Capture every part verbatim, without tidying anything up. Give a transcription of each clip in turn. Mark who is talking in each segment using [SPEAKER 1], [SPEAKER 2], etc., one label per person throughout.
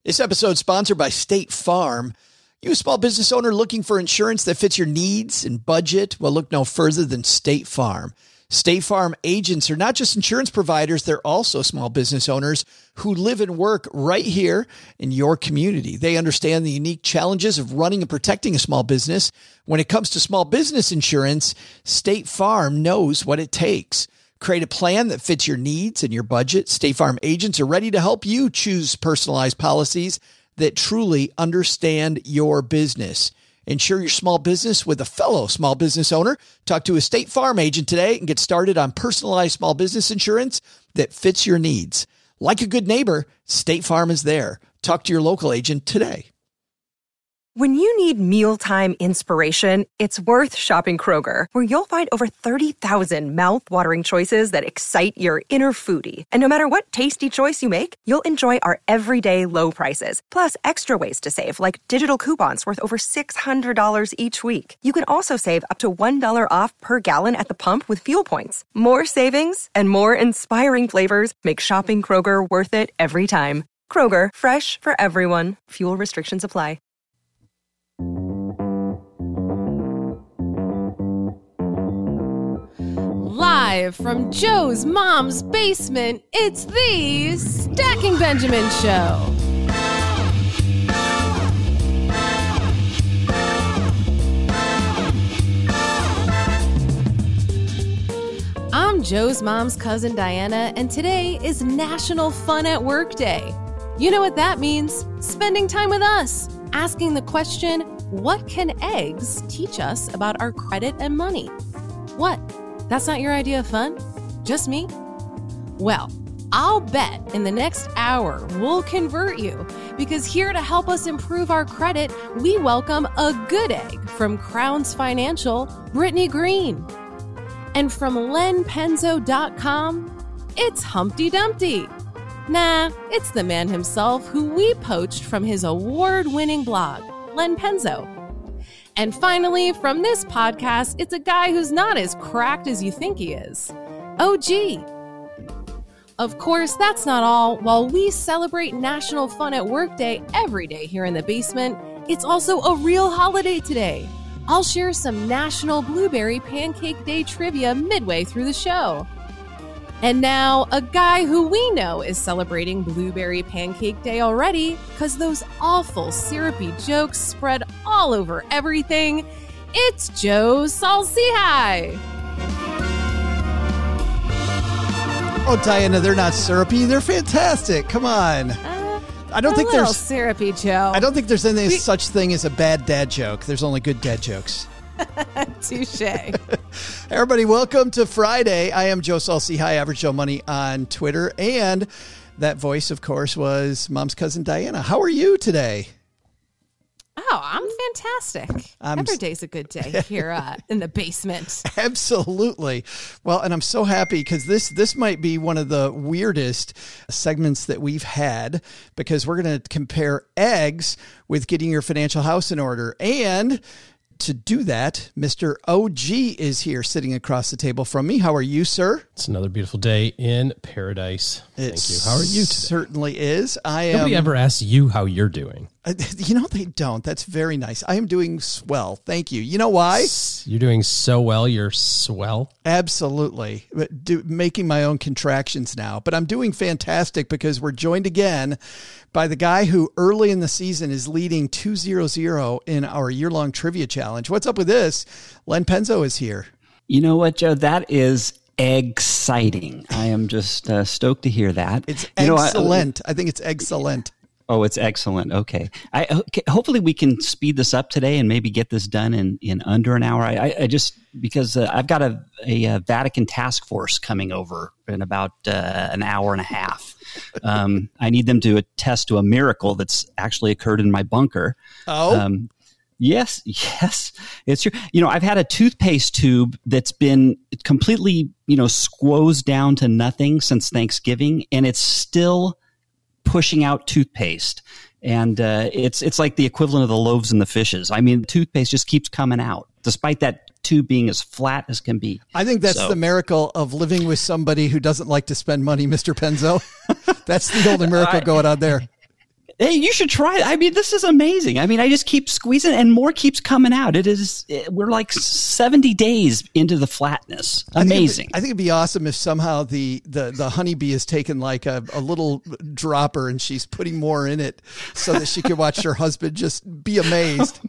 [SPEAKER 1] This episode is sponsored by State Farm. You a small business owner looking for insurance that fits your needs and budget? Well, look no further than State Farm. State Farm agents are not just insurance providers, they're also small business owners who live and work right here in your community. They understand the unique challenges of running and protecting a small business. When it comes to small business insurance, State Farm knows what it takes. Create a plan that fits your needs and your budget. State Farm agents are ready to help you choose personalized policies that truly understand your business. Insure your small business with a fellow small business owner. Talk to a State Farm agent today and get started on personalized small business insurance that fits your needs. Like a good neighbor, State Farm is there. Talk to your local agent today.
[SPEAKER 2] When you need mealtime inspiration, it's worth shopping Kroger, where you'll find over thirty thousand mouth-watering choices that excite your inner foodie. And no matter what tasty choice you make, you'll enjoy our everyday low prices, plus extra ways to save, like digital coupons worth over six hundred dollars each week. You can also save up to one dollar off per gallon at the pump with fuel points. More savings and more inspiring flavors make shopping Kroger worth it every time. Kroger, fresh for everyone. Fuel restrictions apply.
[SPEAKER 3] Live from Joe's mom's basement, it's the Stacking Benjamin Show. I'm Joe's mom's cousin Diana, and today is National Fun at Work Day. You know what that means? Spending time with us, asking the question, what can eggs teach us about our credit and money? What? That's not your idea of fun? Just me? Well, I'll bet in the next hour we'll convert you, because here to help us improve our credit, we welcome a good egg from Crowns Financial, Brittany Green. And from Len Penzo dot com, it's Humpty Dumpty. Nah, it's the man himself who we poached from his award-winning blog, Len Penzo. And finally, from this podcast, it's a guy who's not as cracked as you think he is. O G. Of course, that's not all. While we celebrate National Fun at Work Day every day here in the basement, it's also a real holiday today. I'll share some National Blueberry Pancake Day trivia midway through the show. And now, a guy who we know is celebrating Blueberry Pancake Day already, because those awful syrupy jokes spread all over everything. It's Joe Saul-Sehy.
[SPEAKER 1] Oh, Diana, they're not syrupy. They're fantastic. Come on.
[SPEAKER 3] Uh,
[SPEAKER 1] I don't
[SPEAKER 3] a
[SPEAKER 1] think
[SPEAKER 3] little
[SPEAKER 1] there's
[SPEAKER 3] syrupy, Joe.
[SPEAKER 1] I don't think there's any
[SPEAKER 3] We-
[SPEAKER 1] such thing as a bad dad joke. There's only good dad jokes.
[SPEAKER 3] Touche.
[SPEAKER 1] Everybody, welcome to Friday. I am Joe Saul-Sehy, Average Joe Money on Twitter. And that voice, of course, was Mom's cousin Diana. How are you today?
[SPEAKER 3] Oh, I'm fantastic.
[SPEAKER 1] I'm
[SPEAKER 3] Every day's a good day here uh, in the basement.
[SPEAKER 1] Absolutely. Well, and I'm so happy because this this might be one of the weirdest segments that we've had, because we're going to compare eggs with getting your financial house in order. And to do that, Mister O G is here sitting across the table from me. How are you, sir?
[SPEAKER 4] It's another beautiful day in paradise.
[SPEAKER 1] It
[SPEAKER 4] Thank you. How are you today?
[SPEAKER 1] Certainly is. I am.
[SPEAKER 4] Nobody ever asks you how you're doing.
[SPEAKER 1] Uh, you know, they don't. That's very nice. I am doing swell. Thank you. You know why?
[SPEAKER 4] You're doing so well. You're swell.
[SPEAKER 1] Absolutely. But do, making my own contractions now. But I'm doing fantastic because we're joined again by the guy who early in the season is leading two zero zero in our year-long trivia challenge. What's up with this? Len Penzo is here.
[SPEAKER 5] You know what, Joe? That is exciting. I am just uh, stoked to hear that.
[SPEAKER 1] It's
[SPEAKER 5] you know,
[SPEAKER 1] excellent. I, I think it's excellent.
[SPEAKER 5] Oh, it's excellent. Okay. I okay, hopefully we can speed this up today and maybe get this done in, in under an hour. I, I, I just because uh, I've got a, a, a Vatican task force coming over in about uh, an hour and a half. Um, I need them to attest to a miracle that's actually occurred in my bunker.
[SPEAKER 1] Oh.
[SPEAKER 5] Um, yes, yes, it's true. You know, I've had a toothpaste tube that's been completely, you know, squoze down to nothing since Thanksgiving, and it's still pushing out toothpaste. And uh, it's it's like the equivalent of the loaves and the fishes. I mean, toothpaste just keeps coming out, despite that tube being as flat as can be.
[SPEAKER 1] I think that's
[SPEAKER 5] so.
[SPEAKER 1] the miracle of living with somebody who doesn't like to spend money, Mister Penzo. That's the only miracle going on there.
[SPEAKER 5] Hey, you should try it. I mean, this is amazing. I mean, I just keep squeezing and more keeps coming out. It is, we're like seventy days into the flatness. Amazing.
[SPEAKER 1] I think, I think it'd be awesome if somehow the, the, the honeybee has taken like a, a little dropper and she's putting more in it so that she could watch her husband just be amazed.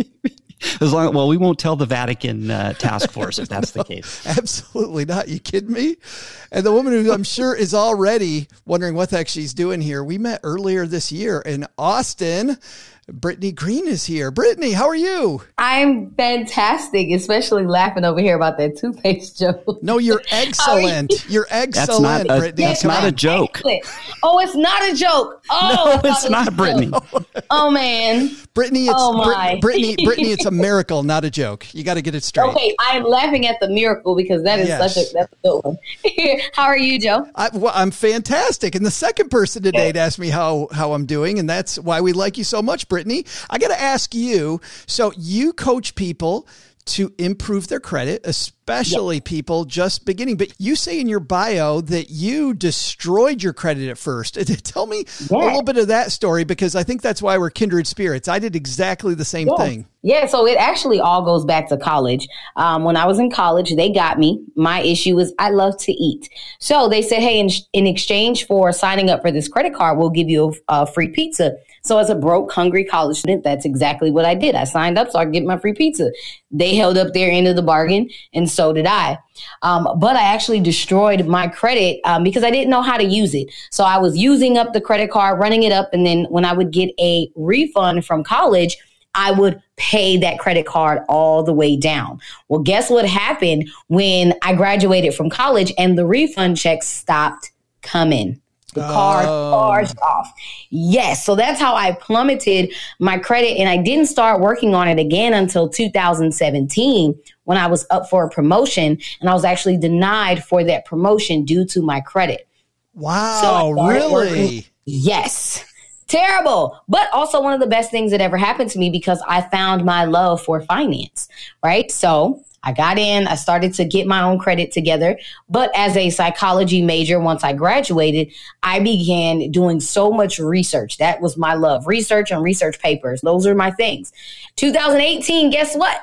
[SPEAKER 5] As long, well, we won't tell the Vatican uh, task force if that's the case.
[SPEAKER 1] Absolutely not. You kidding me? And the woman who I'm sure is already wondering what the heck she's doing here. We met earlier this year in Austin. Brittany Green is here. Brittany, how are you?
[SPEAKER 6] I'm fantastic, especially laughing over here about that toothpaste joke.
[SPEAKER 1] No, you're excellent. You? You're excellent,
[SPEAKER 5] that's not a,
[SPEAKER 1] Brittany.
[SPEAKER 5] That's not a joke.
[SPEAKER 6] Excellent. Oh, it's not a joke. Oh,
[SPEAKER 5] no, it's not, Brittany.
[SPEAKER 6] Oh, man.
[SPEAKER 1] Brittany, it's
[SPEAKER 6] oh my.
[SPEAKER 1] Brit- Brittany, Brittany, it's a miracle, not a joke. You got to get it straight.
[SPEAKER 6] Okay, I'm laughing at the miracle because that is
[SPEAKER 1] yes.
[SPEAKER 6] such a that's a good one. How are you, Joe?
[SPEAKER 1] I, well, I'm fantastic. And the second person today to ask me how, how I'm doing, and that's why we like you so much, Brittany. I got to ask you, so you coach people to improve their credit, especially yep. people just beginning. But you say in your bio that you destroyed your credit at first. Tell me yeah. a little bit of that story, because I think that's why we're kindred spirits. I did exactly the same
[SPEAKER 6] yeah.
[SPEAKER 1] thing.
[SPEAKER 6] Yeah, so it actually all goes back to college. Um, when I was in college, they got me. My issue was I love to eat. So they said, hey, in, in exchange for signing up for this credit card, we'll give you a, a free pizza. So as a broke, hungry college student, that's exactly what I did. I signed up so I could get my free pizza. They held up their end of the bargain, and so did I. Um, but I actually destroyed my credit um, because I didn't know how to use it. So I was using up the credit card, running it up, and then when I would get a refund from college, I would pay that credit card all the way down. Well, guess what happened when I graduated from college and the refund checks stopped coming? The card charged off. Yes. So that's how I plummeted my credit. And I didn't start working on it again until two thousand seventeen when I was up for a promotion. And I was actually denied for that promotion due to my credit.
[SPEAKER 1] Wow.
[SPEAKER 6] So
[SPEAKER 1] really?
[SPEAKER 6] Working. Yes. Terrible. But also one of the best things that ever happened to me because I found my love for finance. Right. So I got in, I started to get my own credit together. But as a psychology major, once I graduated, I began doing so much research. That was my love. Research and research papers. Those are my things. two thousand eighteen, guess what?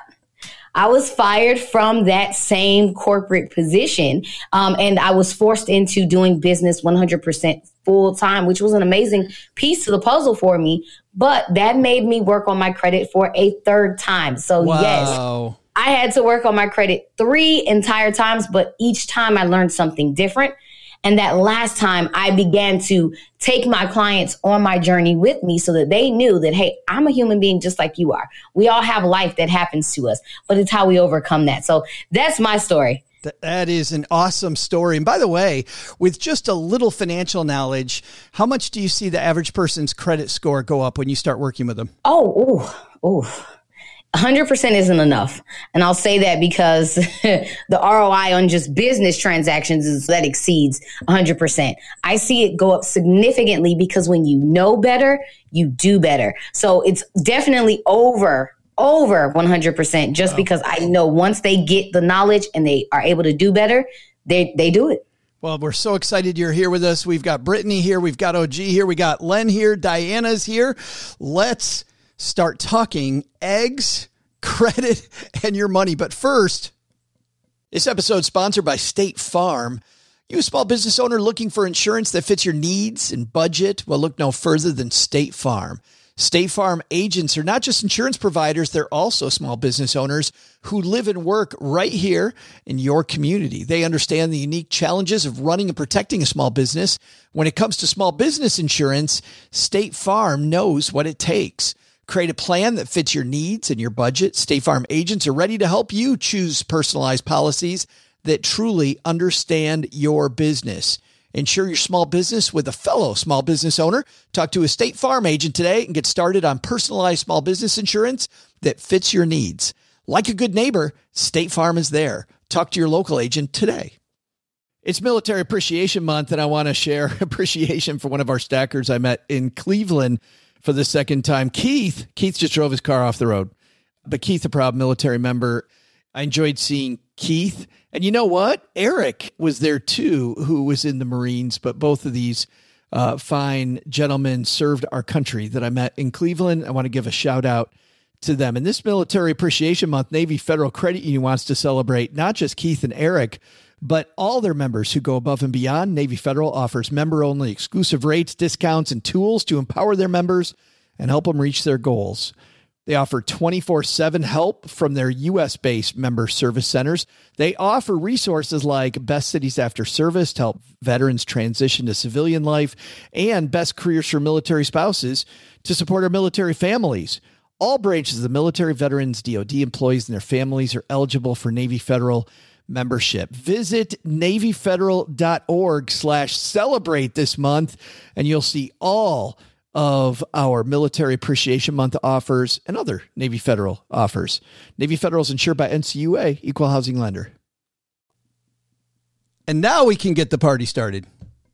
[SPEAKER 6] I was fired from that same corporate position. Um, and I was forced into doing business one hundred percent full time, which was an amazing piece to the puzzle for me. But that made me work on my credit for a third time. So
[SPEAKER 1] wow.
[SPEAKER 6] yes. I had to work on my credit three entire times, but each time I learned something different. And that last time I began to take my clients on my journey with me so that they knew that, hey, I'm a human being just like you are. We all have life that happens to us, but it's how we overcome that. So that's my story.
[SPEAKER 1] That is an awesome story. And by the way, with just a little financial knowledge, how much do you see the average person's credit score go up when you start working with them?
[SPEAKER 6] Oh, oh, oh. one hundred percent isn't enough. And I'll say that because the R O I on just business transactions is that exceeds one hundred percent. I see it go up significantly because when you know better, you do better. So it's definitely over, over one hundred percent just wow. because I know once they get the knowledge and they are able to do better, they, they do it.
[SPEAKER 1] Well, we're so excited you're here with us. We've got Brittany here. We've got O G here. We got Len here. Diana's here. Let's start talking eggs, credit, and your money. But first, this episode is sponsored by State Farm. You a small business owner looking for insurance that fits your needs and budget? Well, look no further than State Farm. State Farm agents are not just insurance providers, they're also small business owners who live and work right here in your community. They understand the unique challenges of running and protecting a small business. When it comes to small business insurance, State Farm knows what it takes. Create a plan that fits your needs and your budget. State Farm agents are ready to help you choose personalized policies that truly understand your business. Insure your small business with a fellow small business owner. Talk to a State Farm agent today and get started on personalized small business insurance that fits your needs. Like a good neighbor, State Farm is there. Talk to your local agent today. It's Military Appreciation Month, and I want to share appreciation for one of our stackers I met in Cleveland for the second time. Keith, Keith just drove his car off the road, but Keith, a proud military member. I enjoyed seeing Keith. And you know what? Eric was there too, who was in the Marines, but both of these uh, fine gentlemen served our country that I met in Cleveland. I want to give a shout out to them. And this Military Appreciation Month, Navy Federal Credit Union wants to celebrate not just Keith and Eric, but all their members who go above and beyond. Navy Federal offers member-only exclusive rates, discounts, and tools to empower their members and help them reach their goals. They offer twenty-four seven help from their U S-based member service centers. They offer resources like Best Cities After Service to help veterans transition to civilian life and Best Careers for Military Spouses to support our military families. All branches of the military, veterans, D O D employees, and their families are eligible for Navy Federal membership. Visit NavyFederal.org slash celebrate this month, and you'll see all of our Military Appreciation Month offers and other Navy Federal offers. Navy Federal is insured by N C U A, Equal Housing Lender. And now we can get the party started.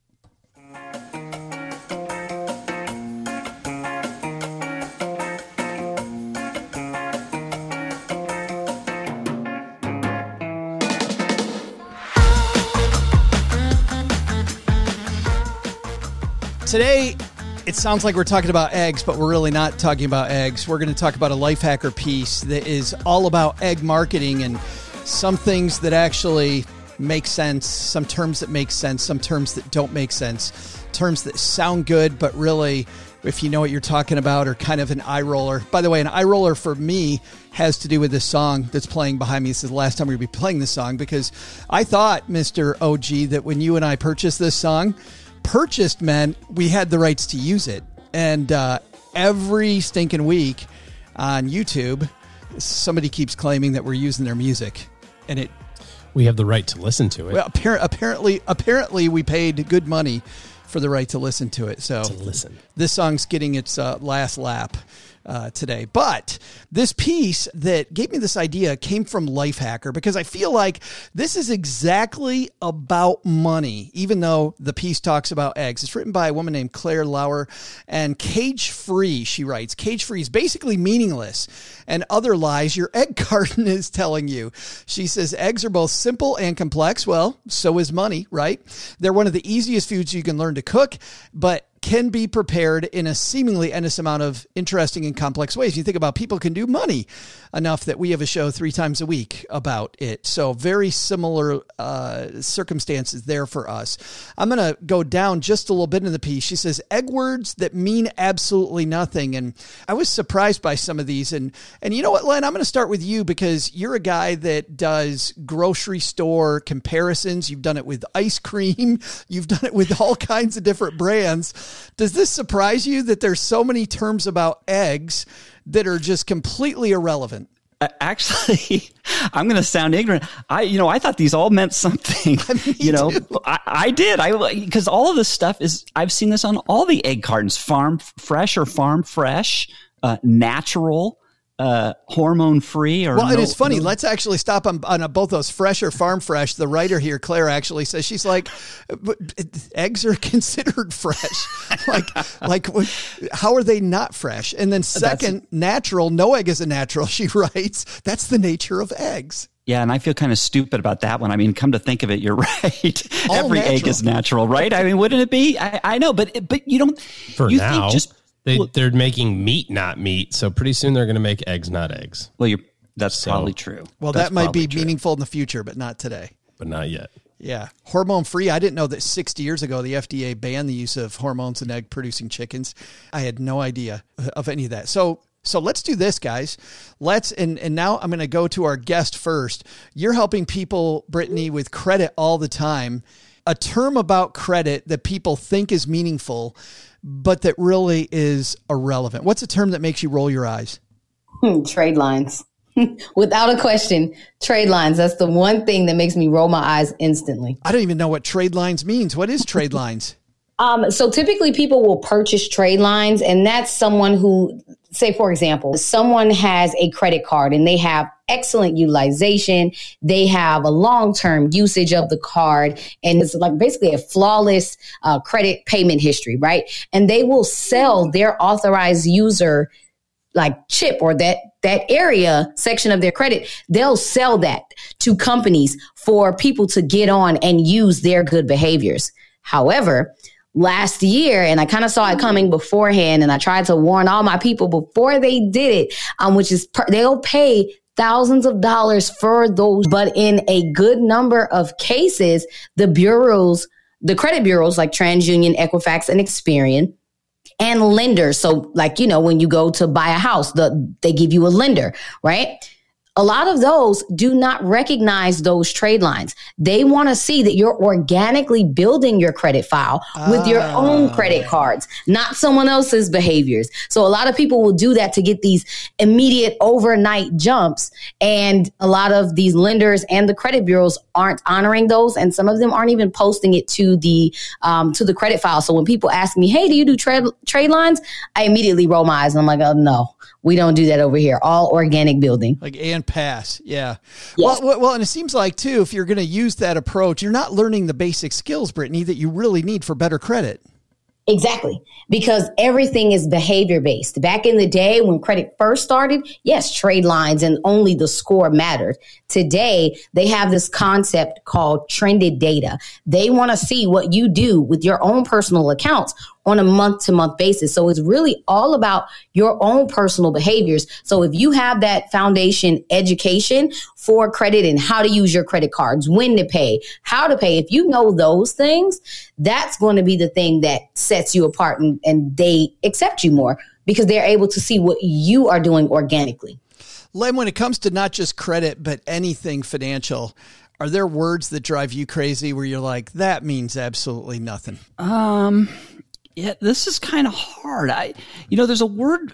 [SPEAKER 1] Today, it sounds like we're talking about eggs, but we're really not talking about eggs. We're going to talk about a life hacker piece that is all about egg marketing and some things that actually make sense, some terms that make sense, some terms that don't make sense, terms that sound good, but really, if you know what you're talking about, are kind of an eye roller. By the way, an eye roller for me has to do with this song that's playing behind me. This is the last time we'll be playing this song because I thought, Mister O G, that when you and I purchased this song, purchased meant we had the rights to use it. And uh, every stinking week on YouTube, somebody keeps claiming that we're using their music. And it
[SPEAKER 4] we have the right to listen to it.
[SPEAKER 1] Well, appar- apparently, apparently we paid good money for the right to listen to it. So
[SPEAKER 4] to listen.
[SPEAKER 1] This song's getting its uh, last lap uh, today. But this piece that gave me this idea came from Lifehacker because I feel like this is exactly about money, even though the piece talks about eggs. It's written by a woman named Claire Lauer, and Cage Free, she writes, Cage Free is basically meaningless and other lies your egg carton is telling you. She says eggs are both simple and complex. Well, so is money, right? They're one of the easiest foods you can learn to cook, but can be prepared in a seemingly endless amount of interesting and complex ways. You think about people can do money enough that we have a show three times a week about it. So very similar uh, circumstances there for us. I'm going to go down just a little bit in the piece. She says, egg words that mean absolutely nothing. And I was surprised by some of these. And, and you know what, Len, I'm going to start with you because you're a guy that does grocery store comparisons. You've done it with ice cream. You've done it with all kinds of different brands. Does this surprise you that there's so many terms about eggs that are just completely irrelevant?
[SPEAKER 5] Actually, I'm going to sound ignorant. I, you know, I thought these all meant something. you know, I, I did. I because all of this stuff is. I've seen this on all the egg cartons: farm fresh or farm fresh, uh, natural. Uh, hormone free or
[SPEAKER 1] well,
[SPEAKER 5] no,
[SPEAKER 1] it is funny.
[SPEAKER 5] No.
[SPEAKER 1] Let's actually stop on, on both those fresh or farm fresh. The writer here, Claire, actually says she's like, eggs are considered fresh. like, like how are they not fresh? And then second, that's, natural. No egg is a natural. She writes, that's the nature of eggs.
[SPEAKER 5] Yeah, and I feel kind of stupid about that one. I mean, come to think of it, you're right.
[SPEAKER 1] All
[SPEAKER 5] Every
[SPEAKER 1] natural.
[SPEAKER 5] egg is natural, right? I mean, wouldn't it be? I, I know, but but you don't.
[SPEAKER 4] For
[SPEAKER 5] you
[SPEAKER 4] now.
[SPEAKER 5] Think just,
[SPEAKER 4] They, they're making meat, not meat. So pretty soon they're going to make eggs, not eggs.
[SPEAKER 5] Well, you're, that's
[SPEAKER 4] so,
[SPEAKER 5] probably true.
[SPEAKER 1] Well,
[SPEAKER 5] that's
[SPEAKER 1] that might be
[SPEAKER 5] true.
[SPEAKER 1] meaningful in the future, but not today.
[SPEAKER 4] But not yet.
[SPEAKER 1] Yeah. Hormone free. I didn't know that sixty years ago, the F D A banned the use of hormones in egg producing chickens. I had no idea of any of that. So, so let's do this, guys. Let's, and, and now I'm going to go to our guest first. You're helping people, Brittany, with credit all the time. A term about credit that people think is meaningful, but that really is irrelevant. What's a term that makes you roll your eyes?
[SPEAKER 6] Hmm, trade lines. Without a question, trade lines. That's the one thing that makes me roll my eyes instantly.
[SPEAKER 1] I don't even know what trade lines means. What is trade lines?
[SPEAKER 6] Um, so typically people will purchase trade lines, and that's someone who, say, for example, someone has a credit card and they have excellent utilization. They have a long-term usage of the card, and it's like basically a flawless uh, credit payment history, right? And they will sell their authorized user like chip or that that area section of their credit. They'll sell that to companies for people to get on and use their good behaviors. However, last year, and I kind of saw it coming beforehand, and I tried to warn all my people before they did it, um, which is per- they'll pay thousands of dollars for those. But in a good number of cases, the bureaus, the credit bureaus like TransUnion, Equifax, and Experian, and lenders. So like, you know, when you go to buy a house, the, they give you a lender, right? A lot of those do not recognize those trade lines. They want to see that you're organically building your credit file with your
[SPEAKER 1] Ah.
[SPEAKER 6] own credit cards, not someone else's behaviors. So a lot of people will do that to get these immediate overnight jumps. And a lot of these lenders and the credit bureaus aren't honoring those. And some of them aren't even posting it to the, um, to the credit file. So when people ask me, hey, do you do trade, trade lines? I immediately roll my eyes and I'm like, oh no. We don't do that over here. All organic building.
[SPEAKER 1] Like and pass. Yeah.
[SPEAKER 6] Yes.
[SPEAKER 1] Well, well, and it seems like too, if you're going to use that approach, you're not learning the basic skills, Brittany, that you really need for better credit.
[SPEAKER 6] Exactly. Because everything is behavior based. Back in the day when credit first started, yes, trade lines and only the score mattered. Today, they have this concept called trended data. They want to see what you do with your own personal accounts on a month to month basis. So it's really all about your own personal behaviors. So if you have that foundation education for credit and how to use your credit cards, when to pay, how to pay, if you know those things, that's going to be the thing that sets you apart and, and they accept you more because they're able to see what you are doing organically.
[SPEAKER 1] Len, when it comes to not just credit, but anything financial, are there words that drive you crazy where you're like, that means absolutely nothing?
[SPEAKER 5] Um, yeah, this is kind of hard. I, you know, there's a word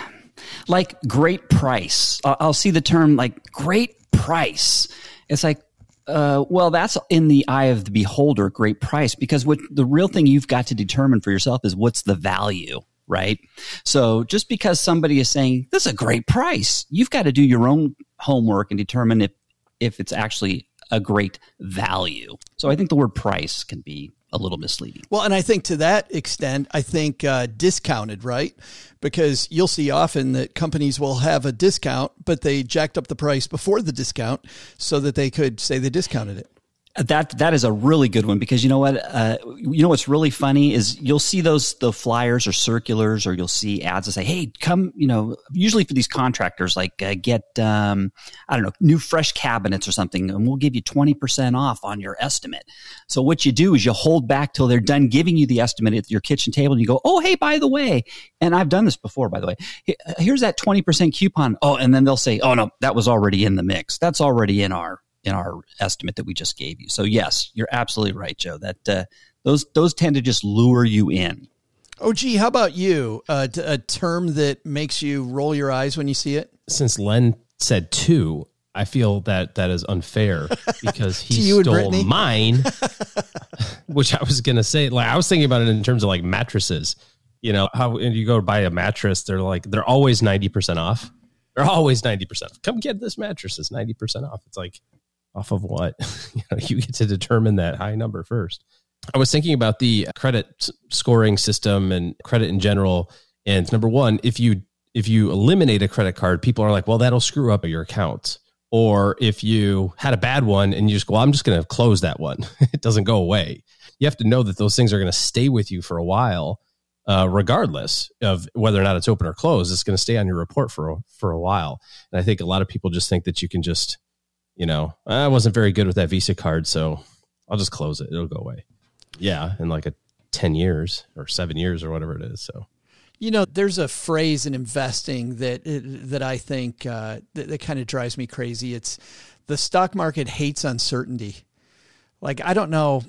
[SPEAKER 5] like great price. I'll, I'll see the term like great price. It's like, uh, well, that's in the eye of the beholder, great price, because what the real thing you've got to determine for yourself is what's the value, right? So just because somebody is saying this is a great price, you've got to do your own homework and determine if, if it's actually a great value. So I think the word price can be a little misleading.
[SPEAKER 1] Well, and I think to that extent, I think uh, discounted, right? Because you'll see often that companies will have a discount, but they jacked up the price before the discount so that they could say they discounted it.
[SPEAKER 5] That that is a really good one because you know what uh, you know what's really funny is you'll see those the flyers or circulars or you'll see ads that say, hey, come, you know, usually for these contractors like uh, get um, I don't know, new fresh cabinets or something and we'll give you twenty percent off on your estimate. So what you do is you hold back till they're done giving you the estimate at your kitchen table and you go, oh, hey, by the way, and I've done this before, by the way, here's that twenty percent coupon. Oh, and then they'll say, oh, no, that was already in the mix. That's already in our in our estimate that we just gave you. So yes, you're absolutely right, Joe, that uh, those those tend to just lure you in.
[SPEAKER 1] Oh, gee, how about you? Uh, t- a term that makes you roll your eyes when you see it?
[SPEAKER 4] Since Len said two, I feel that that is unfair because he
[SPEAKER 1] you and
[SPEAKER 4] stole
[SPEAKER 1] Brittany?
[SPEAKER 4] mine, which I was going to say, like, I was thinking about it in terms of like mattresses, you know, how when you go to buy a mattress, they're like, they're always ninety percent off. They're always ninety percent off. Come get this mattress. It's ninety percent off. It's like, off of what? You know, you get to determine that high number first. I was thinking about the credit scoring system and credit in general. And number one, if you if you eliminate a credit card, people are like, well, that'll screw up your account. Or if you had a bad one and you just go, well, I'm just going to close that one. It doesn't go away. You have to know that those things are going to stay with you for a while, uh, regardless of whether or not it's open or closed. It's going to stay on your report for, for a while. And I think a lot of people just think that you can just, you know, I wasn't very good with that Visa card, so I'll just close it. It'll go away. Yeah, in like a ten years or seven years or whatever it is. So,
[SPEAKER 1] you know, there's a phrase in investing that that I think uh, that, that kind of drives me crazy. It's the stock market hates uncertainty. Like, I don't know.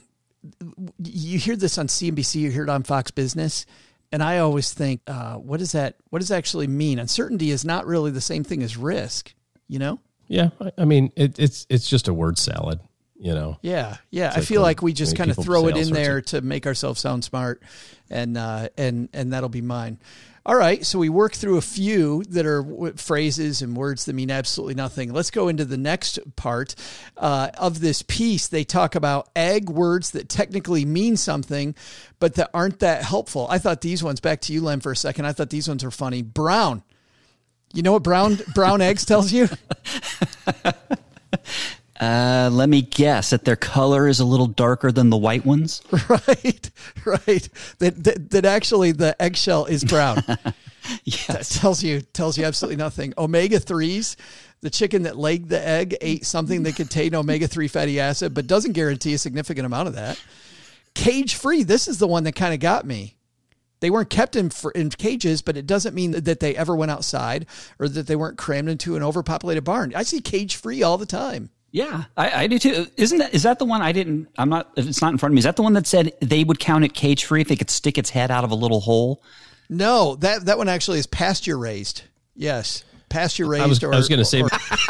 [SPEAKER 1] You hear this on C N B C, you hear it on Fox Business, and I always think, uh, what does that? What does that actually mean? Uncertainty is not really the same thing as risk. You know.
[SPEAKER 4] Yeah, I mean, it, it's it's just a word salad, you know.
[SPEAKER 1] Yeah, yeah.
[SPEAKER 4] It's
[SPEAKER 1] I
[SPEAKER 4] like
[SPEAKER 1] feel
[SPEAKER 4] when-
[SPEAKER 1] like we just
[SPEAKER 4] when
[SPEAKER 1] kind of
[SPEAKER 4] people
[SPEAKER 1] throw
[SPEAKER 4] say
[SPEAKER 1] it
[SPEAKER 4] all
[SPEAKER 1] in
[SPEAKER 4] sorts
[SPEAKER 1] there
[SPEAKER 4] of-
[SPEAKER 1] to make ourselves sound smart, and uh, and and that'll be mine. All right, so we worked through a few that are w- phrases and words that mean absolutely nothing. Let's go into the next part uh, of this piece. They talk about egg words that technically mean something, but that aren't that helpful. I thought these ones, back to you, Len, for a second. I thought these ones were funny. Brown. You know what brown brown eggs tells you?
[SPEAKER 5] Uh, let me guess that their color is a little darker than the white ones.
[SPEAKER 1] Right, right. That, that, that actually the eggshell is brown.
[SPEAKER 5] Yes.
[SPEAKER 1] That tells you, tells you absolutely nothing. Omega threes, the chicken that laid the egg ate something that contained omega three fatty acid, but doesn't guarantee a significant amount of that. Cage free. This is the one that kind of got me. They weren't kept in, in cages, but it doesn't mean that they ever went outside or that they weren't crammed into an overpopulated barn. I see cage free all the time.
[SPEAKER 5] Yeah, I, I do too. Isn't that, is that the one I didn't, I'm not, it's not in front of me. Is that the one that said they would count it cage free if they could stick its head out of a little hole?
[SPEAKER 1] No, that, that one actually is pasture raised. Yes. Pasture raised.
[SPEAKER 4] I was,
[SPEAKER 1] or,
[SPEAKER 4] I was going to say,
[SPEAKER 1] or,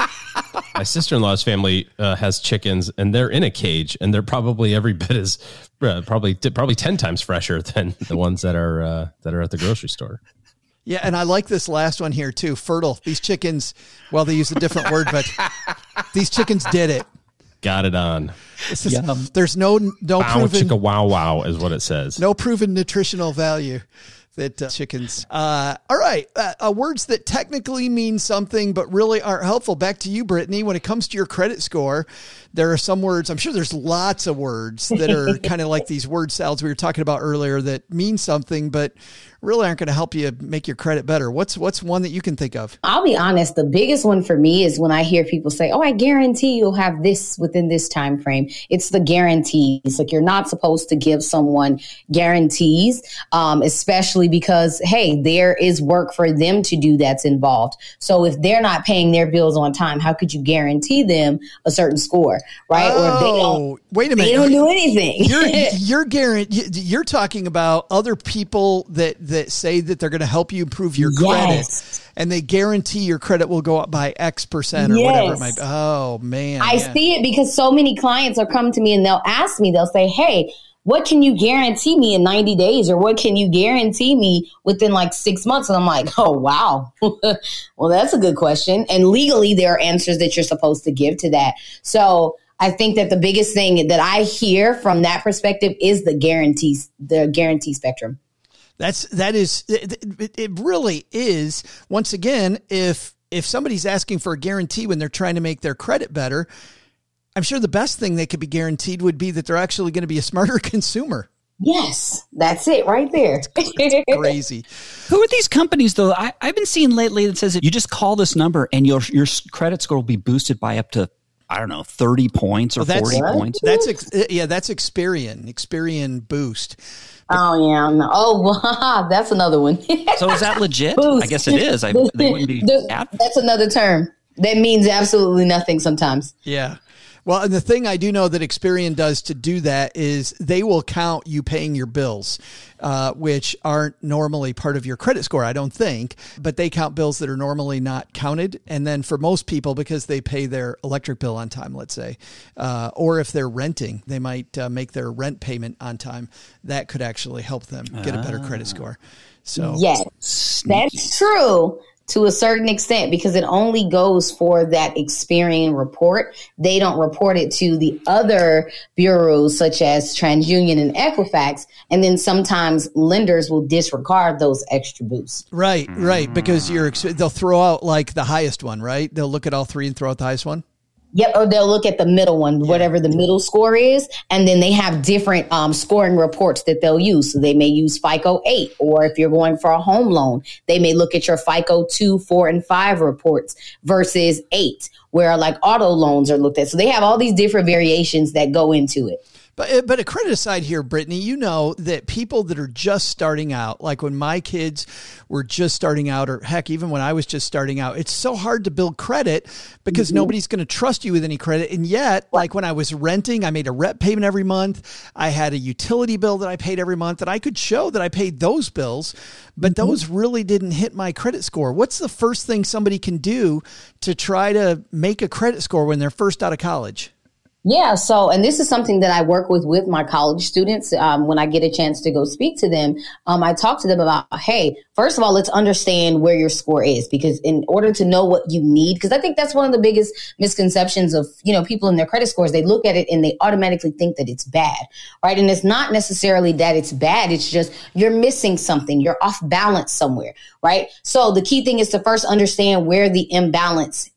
[SPEAKER 4] my sister-in-law's family uh, has chickens and they're in a cage and they're probably every bit as uh, probably, probably ten times fresher than the ones that are, uh, that are at the grocery store.
[SPEAKER 1] Yeah, and I like this last one here too. Fertile. These chickens, well, they use a different word, but these chickens did it.
[SPEAKER 4] Got it on.
[SPEAKER 1] This is, there's no no
[SPEAKER 4] Bow,
[SPEAKER 1] proven
[SPEAKER 4] chicka, wow, wow is what it says.
[SPEAKER 1] No proven nutritional value that uh, chickens. Uh, all right, uh, uh, words that technically mean something but really aren't helpful. Back to you, Brittany. When it comes to your credit score, there are some words. I'm sure there's lots of words that are kind of like these word salads we were talking about earlier that mean something but really aren't going to help you make your credit better. What's what's one that you can think of?
[SPEAKER 6] I'll be honest. The biggest one for me is when I hear people say, "Oh, I guarantee you'll have this within this time frame." It's the guarantees. Like, you're not supposed to give someone guarantees, um, especially because, hey, there is work for them to do that's involved. So if they're not paying their bills on time, how could you guarantee them a certain score, right?
[SPEAKER 1] Oh,
[SPEAKER 6] or if they don't,
[SPEAKER 1] wait a minute.
[SPEAKER 6] They don't do anything.
[SPEAKER 1] You're you're guarantee, You're talking about other people that. that say that they're going to help you improve your credit,
[SPEAKER 6] yes.
[SPEAKER 1] and they guarantee your credit will go up by X percent or
[SPEAKER 6] yes.
[SPEAKER 1] whatever it might be. Oh man.
[SPEAKER 6] I
[SPEAKER 1] yeah.
[SPEAKER 6] see it because so many clients are coming to me and they'll ask me, they'll say, "Hey, what can you guarantee me in ninety days? Or what can you guarantee me within like six months? And I'm like, oh, wow. Well, that's a good question. And legally, there are answers that you're supposed to give to that. So I think that the biggest thing that I hear from that perspective is the guarantees, the guarantee spectrum.
[SPEAKER 1] That's, that is, it, it really is. Once again, if, if somebody's asking for a guarantee when they're trying to make their credit better, I'm sure the best thing they could be guaranteed would be that they're actually going to be a smarter consumer.
[SPEAKER 6] Yes, that's it right there.
[SPEAKER 1] It's crazy.
[SPEAKER 5] Who are these companies, though? I, I've been seeing lately that says that you just call this number and your your credit score will be boosted by up to, I don't know, thirty points or well,
[SPEAKER 1] that's,
[SPEAKER 5] forty
[SPEAKER 1] what?
[SPEAKER 5] points.
[SPEAKER 1] That's yeah, that's Experian, Experian Boost.
[SPEAKER 6] Oh yeah, no. Oh wow, that's another one.
[SPEAKER 5] So is that legit?
[SPEAKER 6] Boost.
[SPEAKER 5] I guess it is. I, they wouldn't be.
[SPEAKER 6] That's another term that means absolutely nothing sometimes.
[SPEAKER 1] Yeah. Well, and the thing I do know that Experian does to do that is they will count you paying your bills, uh, which aren't normally part of your credit score, I don't think, but they count bills that are normally not counted. And then for most people, because they pay their electric bill on time, let's say, uh, or if they're renting, they might uh, make their rent payment on time. That could actually help them get a better credit score. So
[SPEAKER 6] yes, that's true. To a certain extent, because it only goes for that Experian report. They don't report it to the other bureaus such as TransUnion and Equifax. And then sometimes lenders will disregard those extra boosts.
[SPEAKER 1] Right, right. Because you're they'll throw out like the highest one, right? They'll look at all three and throw out the highest one.
[SPEAKER 6] Yep, or they'll look at the middle one, yeah. whatever the middle score is, and then they have different um, scoring reports that they'll use. So they may use FICO eight, or if you're going for a home loan, they may look at your FICO two, four, and five reports versus eight, where like auto loans are looked at. So they have all these different variations that go into it.
[SPEAKER 1] But but a credit aside here, Brittany, you know that people that are just starting out, like when my kids were just starting out, or heck, even when I was just starting out, it's so hard to build credit because mm-hmm. nobody's going to trust you with any credit. And yet, like when I was renting, I made a rent payment every month. I had a utility bill that I paid every month, and I could show that I paid those bills, but mm-hmm. those really didn't hit my credit score. What's the first thing somebody can do to try to make a credit score when they're first out of college?
[SPEAKER 6] Yeah. So, and this is something that I work with with my college students. Um, when I get a chance to go speak to them, um, I talk to them about, hey, first of all, let's understand where your score is, because in order to know what you need, because I think that's one of the biggest misconceptions of, you know, people in their credit scores. They look at it and they automatically think that it's bad, right? And it's not necessarily that it's bad. It's just you're missing something. You're off balance somewhere, right? So the key thing is to first understand where the imbalance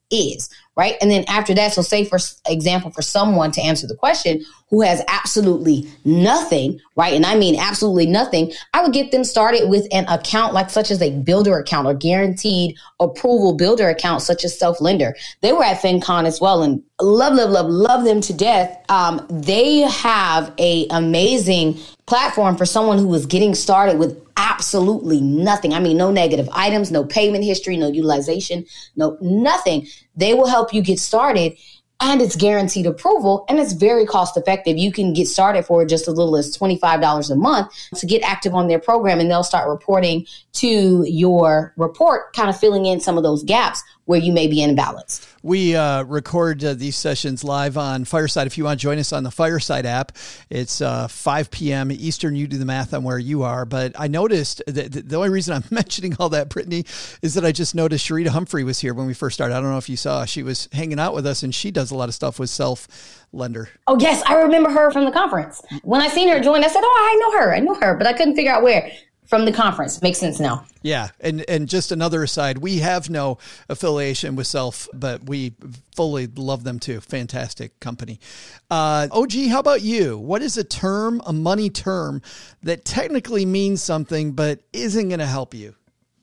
[SPEAKER 6] is, right? And then after that, so say for example, for someone to answer the question who has absolutely nothing, right? And I mean absolutely nothing, I would get them started with an account like such as a builder account or guaranteed approval builder account such as Self-Lender. They were at FinCon as well and love, love, love, love them to death. Um, they have a amazing platform for someone who is getting started with absolutely nothing. I mean, no negative items, no payment history, no utilization, no nothing. They will help you get started and it's guaranteed approval and it's very cost effective. You can get started for just as little as twenty-five dollars a month to get active on their program and they'll start reporting to your report, kind of filling in some of those gaps where you may be imbalanced.
[SPEAKER 1] We uh, record uh, these sessions live on Fireside. If you want to join us on the Fireside app, it's uh, five p.m. Eastern. You do the math on where you are. But I noticed that the only reason I'm mentioning all that, Brittany, is that I just noticed Sharita Humphrey was here when we first started. I don't know if you saw. She was hanging out with us, and she does a lot of stuff with Self-Lender.
[SPEAKER 6] Oh, yes. I remember her from the conference. When I seen her join, I said, oh, I know her. I know her. But I couldn't figure out where. From the conference. Makes sense now.
[SPEAKER 1] Yeah. And and just another aside, we have no affiliation with Self, but we fully love them too. Fantastic company. Uh, O G, how about you? What is a term, a money term that technically means something, but isn't going to help you?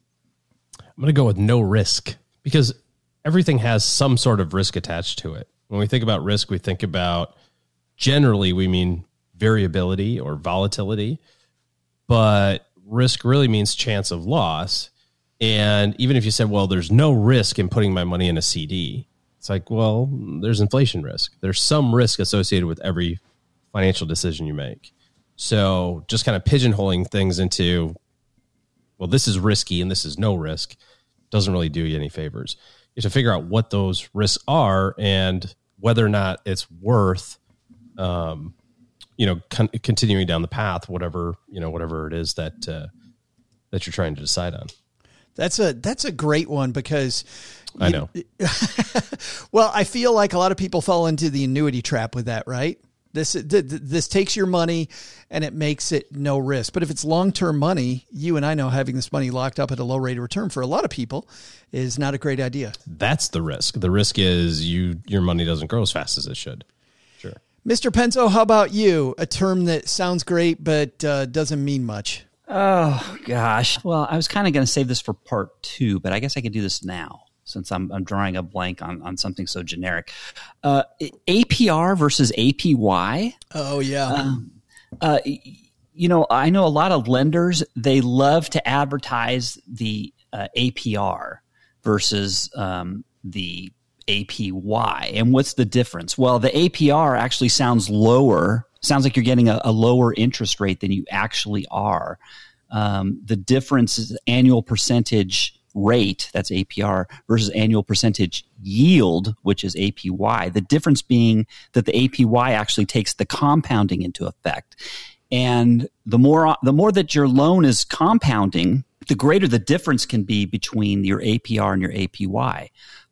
[SPEAKER 4] I'm going to go with no risk because everything has some sort of risk attached to it. When we think about risk, we think about generally we mean variability or volatility, but risk really means chance of loss. And even if you said, well, there's no risk in putting my money in a C D, it's like, well, there's inflation risk. There's some risk associated with every financial decision you make. So just kind of pigeonholing things into, well, this is risky and this is no risk doesn't really do you any favors. You have to figure out what those risks are and whether or not it's worth, um, you know, con- continuing down the path, whatever, you know, whatever it is that, uh, that you're trying to decide on.
[SPEAKER 1] That's a, that's a great one because
[SPEAKER 4] I know,
[SPEAKER 1] you, well, I feel like a lot of people fall into the annuity trap with that, right? This, this takes your money and it makes it no risk. But if it's long-term money, you and I know having this money locked up at a low rate of return for a lot of people is not a great idea.
[SPEAKER 4] That's the risk. The risk is you, your money doesn't grow as fast as it should. Sure.
[SPEAKER 1] Mister Penzo, how about you? A term that sounds great, but uh, doesn't mean much.
[SPEAKER 5] Oh, gosh. Well, I was kind of going to save this for part two, but I guess I could do this now since I'm, I'm drawing a blank on, on something so generic. Uh, A P R versus A P Y.
[SPEAKER 1] Oh, yeah.
[SPEAKER 5] Um, uh, you know, I know a lot of lenders, they love to advertise the uh, A P R versus um, the A P Y. And what's the difference? Well, the A P R actually sounds lower, sounds like you're getting a, a lower interest rate than you actually are. Um, the difference is annual percentage rate, that's A P R, versus annual percentage yield, which is A P Y. The difference being that the A P Y actually takes the compounding into effect. And the more the more that your loan is compounding, the greater the difference can be between your A P R and your A P Y.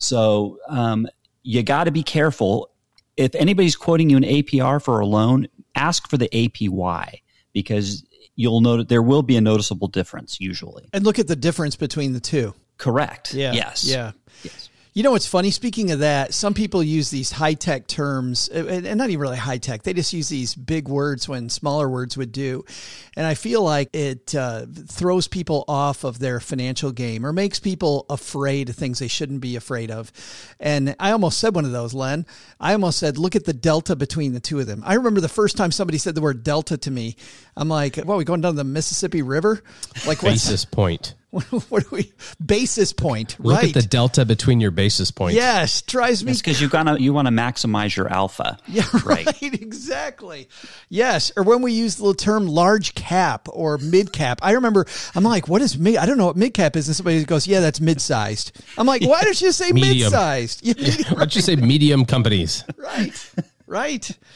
[SPEAKER 5] So um, you got to be careful. If anybody's quoting you an A P R for a loan, ask for the A P Y because you'll note there will be a noticeable difference usually.
[SPEAKER 1] And look at the difference between the two.
[SPEAKER 5] Correct.
[SPEAKER 1] Yeah.
[SPEAKER 5] Yes.
[SPEAKER 1] Yeah.
[SPEAKER 5] Yes.
[SPEAKER 1] You know, what's funny? Speaking of that, some people use these high-tech terms, and not even really high-tech. They just use these big words when smaller words would do. And I feel like it uh, throws people off of their financial game or makes people afraid of things they shouldn't be afraid of. And I almost said one of those, Len. I almost said, look at the delta between the two of them. I remember the first time somebody said the word delta to me. I'm like, what, are we going down the Mississippi River? Like what's
[SPEAKER 4] basis point.
[SPEAKER 1] What do we basis point?
[SPEAKER 4] Look
[SPEAKER 1] right.
[SPEAKER 4] at the delta between your basis points.
[SPEAKER 1] Yes, drives me.
[SPEAKER 5] It's because you gonna you want to maximize your alpha.
[SPEAKER 1] Yeah, right. right. Exactly. Yes, or when we use the term large cap or mid cap, I remember I'm like, what is mid? I don't know what mid cap is, and somebody goes, yeah, that's mid sized. I'm like, why don't you say mid sized?
[SPEAKER 4] Yeah, why don't you say medium companies?
[SPEAKER 1] Right. Right.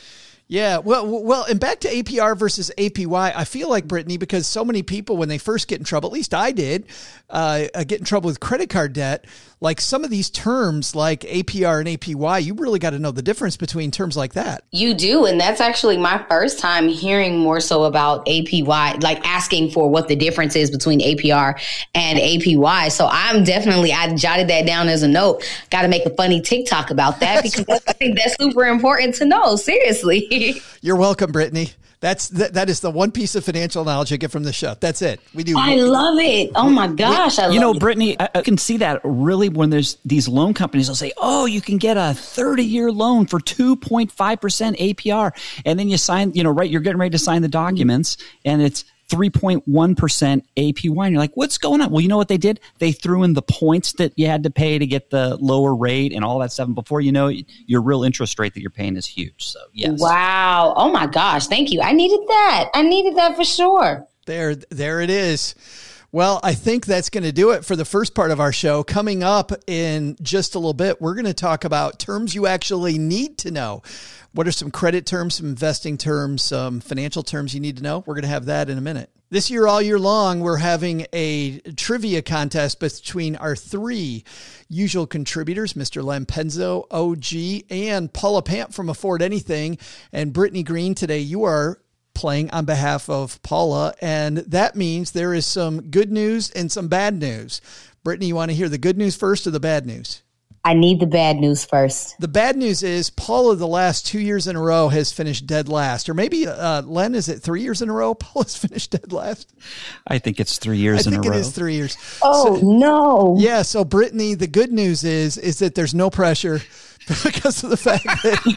[SPEAKER 1] Yeah, well, well, and back to A P R versus A P Y. I feel like, Brittany, because so many people, when they first get in trouble, at least I did, uh, get in trouble with credit card debt. Like some of these terms, like A P R and A P Y, you really got to know the difference between terms like that.
[SPEAKER 6] You do, and that's actually my first time hearing more so about A P Y, like asking for what the difference is between A P R and A P Y. So I'm definitely, I jotted that down as a note. Got to make a funny TikTok about that because I think that's super important to know. Seriously.
[SPEAKER 1] You're welcome, Brittany. That's that, that is the one piece of financial knowledge I get from the show. That's it. We do.
[SPEAKER 6] I love it. Oh my gosh. I
[SPEAKER 5] you
[SPEAKER 6] love
[SPEAKER 5] know,
[SPEAKER 6] it.
[SPEAKER 5] Brittany, I, I can see that really when there's these loan companies, they'll say, oh, you can get a thirty year loan for two point five percent A P R. And then you sign, you know, right, you're getting ready to sign the documents and it's three point one percent A P Y. And you're like, what's going on? Well, you know what they did? They threw in the points that you had to pay to get the lower rate and all that stuff. And before you know it, your real interest rate that you're paying is huge. So, yes.
[SPEAKER 6] Wow. Oh, my gosh. Thank you. I needed that. I needed that for sure.
[SPEAKER 1] There, there it is. Well, I think that's going to do it for the first part of our show. Coming up in just a little bit, we're going to talk about terms you actually need to know. What are some credit terms, some investing terms, some financial terms you need to know? We're going to have that in a minute. This year, all year long, we're having a trivia contest between our three usual contributors, Mister Len Penzo, O G, and Paula Pant from Afford Anything. And Brittany Green, today you are playing on behalf of Paula, and that means there is some good news and some bad news. Brittany, you want to hear the good news first or the bad news?
[SPEAKER 6] I need the bad news first.
[SPEAKER 1] The bad news is Paula, the last two years in a row, has finished dead last. Or maybe, uh, Len, is it three years in a row Paula's finished dead last?
[SPEAKER 5] I think it's three years
[SPEAKER 1] I
[SPEAKER 5] in a row.
[SPEAKER 1] think it is three years.
[SPEAKER 6] Oh,
[SPEAKER 1] so,
[SPEAKER 6] no.
[SPEAKER 1] Yeah, so Brittany, the good news is, is that there's no pressure because of the fact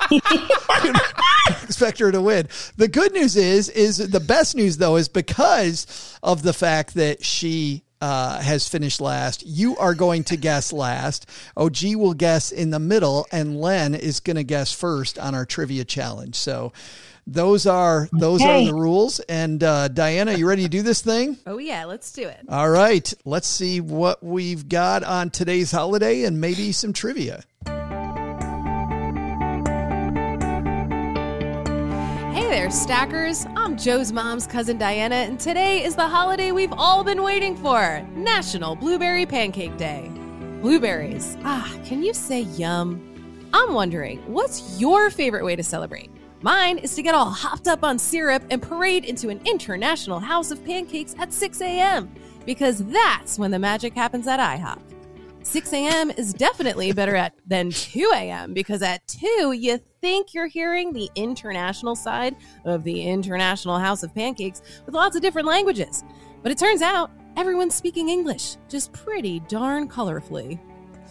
[SPEAKER 1] that you expect her to win. The good news is, is the best news, though, is because of the fact that she Uh, has finished last. You are going to guess last. O G will guess in the middle, and Len is going to guess first on our trivia challenge. So those are those
[SPEAKER 6] Okay.
[SPEAKER 1] are the rules. And uh, Diana, you ready to do this thing?
[SPEAKER 3] Oh, yeah, let's do it.
[SPEAKER 1] All right. Let's see what we've got on today's holiday and maybe some trivia.
[SPEAKER 3] Hey there, stackers. I'm Joe's mom's cousin Diana, and today is the holiday we've all been waiting for, National Blueberry Pancake Day. Blueberries. Ah, can you say yum? I'm wondering, what's your favorite way to celebrate? Mine is to get all hopped up on syrup and parade into an international house of pancakes at six a.m., because that's when the magic happens at IHOP. six a.m. is definitely better at than two a.m. because at two, you think you're hearing the international side of the International House of Pancakes with lots of different languages. But it turns out everyone's speaking English, just pretty darn colorfully.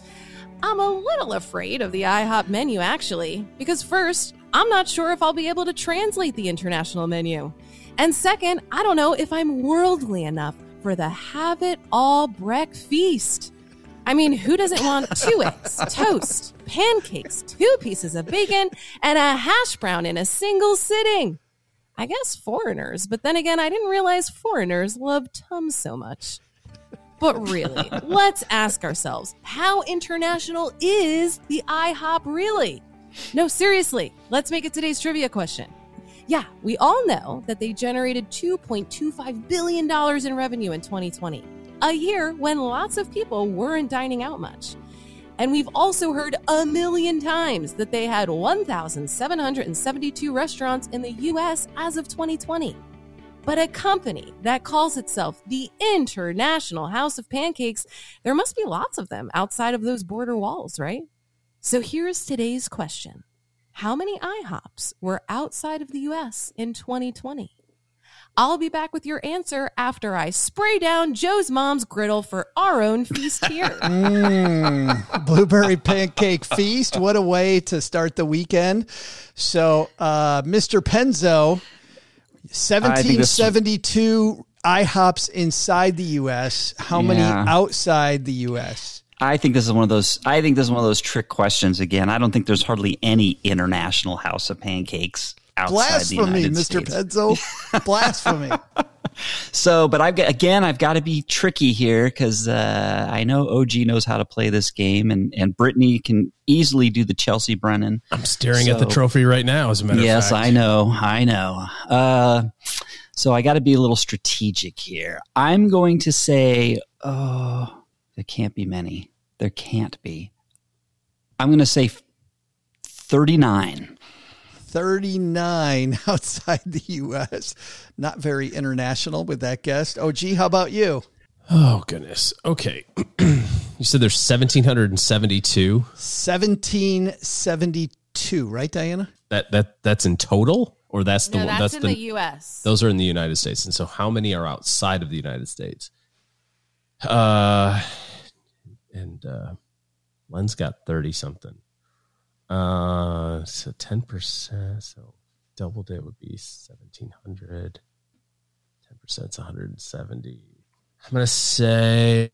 [SPEAKER 3] I'm a little afraid of the IHOP menu, actually, because first, I'm not sure if I'll be able to translate the international menu. And second, I don't know if I'm worldly enough for the have it all breakfast. I mean, who doesn't want two eggs, toast, pancakes, two pieces of bacon, and a hash brown in a single sitting? I guess foreigners, but then again, I didn't realize foreigners love Tums so much. But really, let's ask ourselves, how international is the IHOP really? No, seriously, let's make it today's trivia question. Yeah, we all know that they generated two point two five billion dollars in revenue in twenty twenty. A year when lots of people weren't dining out much. And we've also heard a million times that they had one thousand seven hundred seventy-two restaurants in the U S as of twenty twenty. But a company that calls itself the International House of Pancakes, there must be lots of them outside of those border walls, right? So here's today's question. How many IHOPs were outside of the U S in twenty twenty? I'll be back with your answer after I spray down Joe's mom's griddle for our own feast here.
[SPEAKER 1] Mm, blueberry pancake feast. What a way to start the weekend. So, uh, Mister Penzo, seventeen seventy-two IHOPs inside the U S. How yeah. many outside the U S?
[SPEAKER 5] I think this is one of those. I think this is one of those trick questions. Again, I don't think there's hardly any international house of pancakes outside
[SPEAKER 1] Blasphemy,
[SPEAKER 5] the United
[SPEAKER 1] Mister
[SPEAKER 5] States.
[SPEAKER 1] Penzo. Blasphemy.
[SPEAKER 5] So, but I've got, again, I've got to be tricky here because uh, I know O G knows how to play this game, and, and Brittany can easily do the Chelsea Brennan.
[SPEAKER 4] I'm staring
[SPEAKER 5] so,
[SPEAKER 4] at the trophy right now, as a matter
[SPEAKER 5] yes,
[SPEAKER 4] of fact.
[SPEAKER 5] Yes, I know. I know. Uh, so I got to be a little strategic here. I'm going to say, oh, there can't be many. There can't be. I'm going to say thirty-nine.
[SPEAKER 1] thirty-nine outside the U S. Not very international with that guest. O G, how about you?
[SPEAKER 4] Oh, goodness. Okay. You said there's one thousand seven hundred seventy-two.
[SPEAKER 1] seventeen seventy-two, right, Diana?
[SPEAKER 4] That that that's in total? Or that's the
[SPEAKER 3] no,
[SPEAKER 4] one
[SPEAKER 3] that's,
[SPEAKER 4] that's
[SPEAKER 3] in
[SPEAKER 4] the,
[SPEAKER 3] the U S.
[SPEAKER 4] Those are in the United States. And so how many are outside of the United States? Uh and uh Len's got thirty something. Uh, so ten percent. So doubled it would be seventeen hundred. ten percent is one hundred seventy. I'm going to say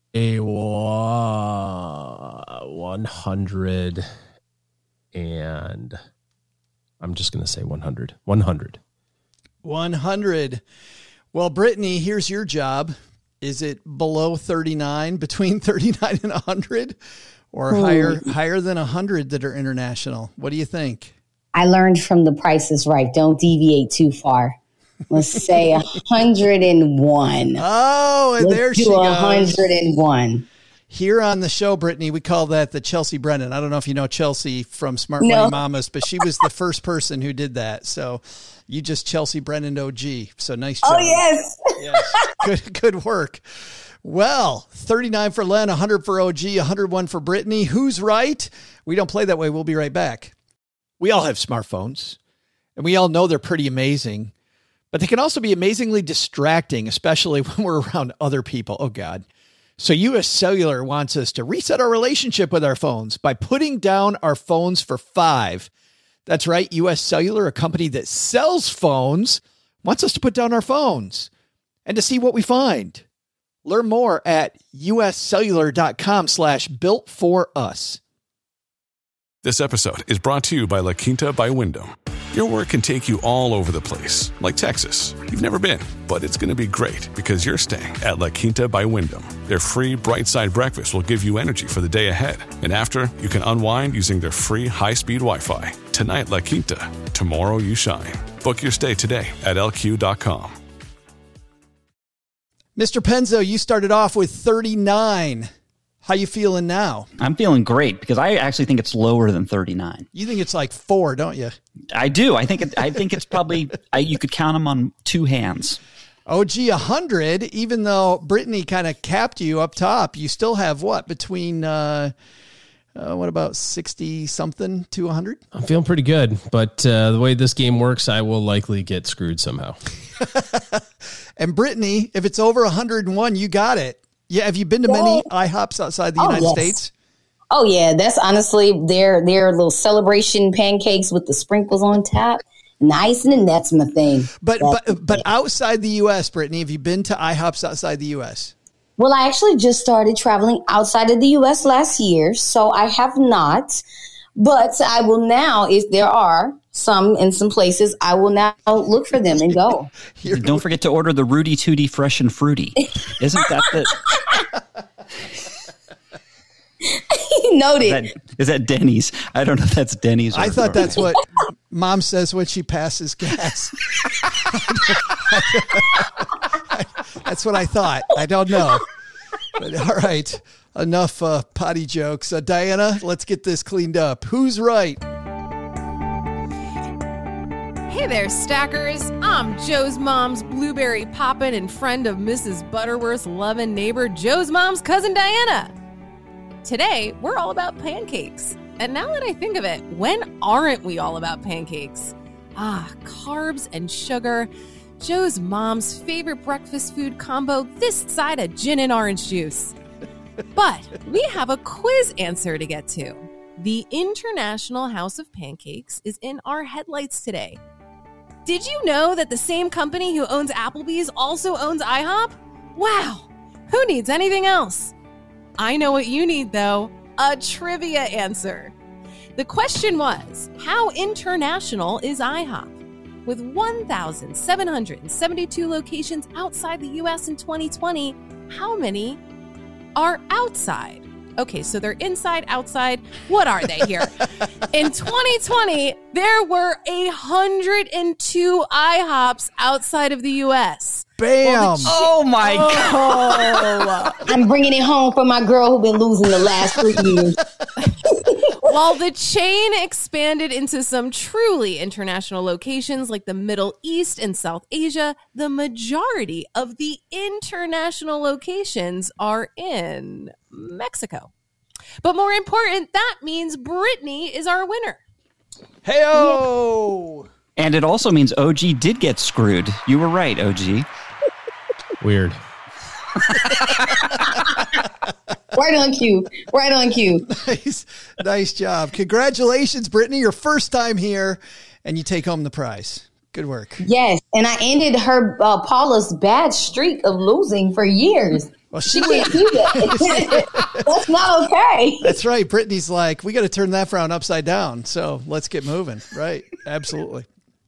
[SPEAKER 4] one hundred. And I'm just going to say one hundred. one hundred.
[SPEAKER 1] one hundred. Well, Brittany, here's your job. Is it below thirty-nine, between thirty-nine and one hundred? Or
[SPEAKER 6] Ooh.
[SPEAKER 1] higher higher than one hundred that are international? What do you think?
[SPEAKER 6] I learned from The Price is Right. Don't deviate too far. Let's say one hundred one.
[SPEAKER 1] Oh, and
[SPEAKER 6] Let's
[SPEAKER 1] there
[SPEAKER 6] do
[SPEAKER 1] she goes.
[SPEAKER 6] one hundred one.
[SPEAKER 1] Here on the show, Brittany, we call that the Chelsea Brennan. I don't know if you know Chelsea from Smart
[SPEAKER 6] No.
[SPEAKER 1] Money Mamas, but she was the first person who did that. So you just Chelsea Brennan O G. So nice job.
[SPEAKER 6] Oh, yes.
[SPEAKER 1] Yes. Good, good work. Well, thirty-nine for Len, one hundred for O G, one hundred one for Brittany. Who's right? We don't play that way. We'll be right back. We all have smartphones, and we all know they're pretty amazing, but they can also be amazingly distracting, especially when we're around other people. Oh, God. So U S Cellular wants us to reset our relationship with our phones by putting down our phones for five. That's right. U S Cellular, a company that sells phones, wants us to put down our phones and to see what we find. Learn more at uscellular.com slash built for us.
[SPEAKER 7] This episode is brought to you by La Quinta by Wyndham. Your work can take you all over the place, like Texas. You've never been, but it's going to be great because you're staying at La Quinta by Wyndham. Their free Bright Side breakfast will give you energy for the day ahead. And after, you can unwind using their free high-speed Wi-Fi. Tonight, La Quinta. Tomorrow, you shine. Book your stay today at L Q dot com.
[SPEAKER 1] Mister Penzo, you started off with thirty-nine. How you feeling now?
[SPEAKER 5] I'm feeling great because I actually think it's lower than thirty-nine.
[SPEAKER 1] You think it's like four, don't you?
[SPEAKER 5] I do. I think it, I think it's probably I, you could count them on two hands.
[SPEAKER 1] O G, one hundred, even though Brittany kind of capped you up top, you still have what, between, uh, uh, what about sixty-something to one hundred?
[SPEAKER 4] I'm feeling pretty good, but uh, the way this game works, I will likely get screwed somehow.
[SPEAKER 1] And Brittany, if it's over one hundred one, you got it. Yeah, have you been to many I hops outside the
[SPEAKER 6] Oh,
[SPEAKER 1] United
[SPEAKER 6] yes.
[SPEAKER 1] States?
[SPEAKER 6] Oh, yeah. That's honestly their, their little celebration pancakes with the sprinkles on top. Nice, and that's my thing.
[SPEAKER 1] But
[SPEAKER 6] That's
[SPEAKER 1] but but outside the U S, Brittany, have you been to I hops outside the U S?
[SPEAKER 6] Well, I actually just started traveling outside of the U S last year, so I have not. But I will now, if there are some in some places, I will now look for them and go.
[SPEAKER 5] Don't forget to order the Rudy Tooty Fresh and Fruity. Isn't that the...
[SPEAKER 6] Noted.
[SPEAKER 5] Is that, is that Denny's? I don't know if that's Denny's. Or,
[SPEAKER 1] I thought
[SPEAKER 5] or-
[SPEAKER 1] that's what Mom says when she passes gas. That's what I thought. I don't know. But all right. Enough uh, potty jokes. Uh, Diana, let's get this cleaned up. Who's right?
[SPEAKER 3] Hey there, stackers. I'm Joe's mom's blueberry poppin' and friend of Missus Butterworth's loving neighbor, Joe's mom's cousin Diana. Today, we're all about pancakes. And now that I think of it, when aren't we all about pancakes? Ah, carbs and sugar. Joe's mom's favorite breakfast food combo this side of gin and orange juice. But we have a quiz answer to get to. The International House of Pancakes is in our headlights today. Did you know that the same company who owns Applebee's also owns IHOP? Wow, who needs anything else? I know what you need, though, a trivia answer. The question was, how international is IHOP? With one thousand seven hundred seventy-two locations outside the U S in twenty twenty, how many are outside? Okay, so they're inside, outside. What are they here? In twenty twenty, there were one hundred two IHOPs outside of the U S.
[SPEAKER 1] Bam!
[SPEAKER 3] Well, chi-
[SPEAKER 5] Oh my God.
[SPEAKER 6] I'm bringing it home for my girl who's been losing the last three years.
[SPEAKER 3] While the chain expanded into some truly international locations like the Middle East and South Asia, the majority of the international locations are in Mexico. But more important, that means Brittany is our winner.
[SPEAKER 1] Hey-o!
[SPEAKER 5] And it also means O G did get screwed. You were right, O G.
[SPEAKER 4] Weird.
[SPEAKER 6] Right on cue. Right on cue.
[SPEAKER 1] Nice, nice job. Congratulations, Brittany. Your first time here, and you take home the prize. Good work.
[SPEAKER 6] Yes, and I ended her uh, Paula's bad streak of losing for years.
[SPEAKER 1] Well, she
[SPEAKER 6] She
[SPEAKER 1] went-
[SPEAKER 6] can't do that. That's not okay.
[SPEAKER 1] That's right. Brittany's like, we got to turn that frown upside down. So let's get moving. Right. Absolutely.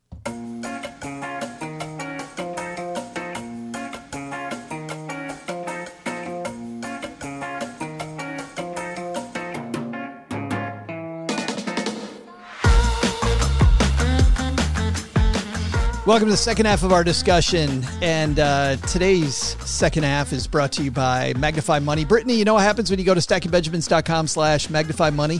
[SPEAKER 1] Welcome to the second half of our discussion. And uh, today's second half is brought to you by Magnify Money. Brittany, you know what happens when you go to stacking benjamins dot com slash magnify money?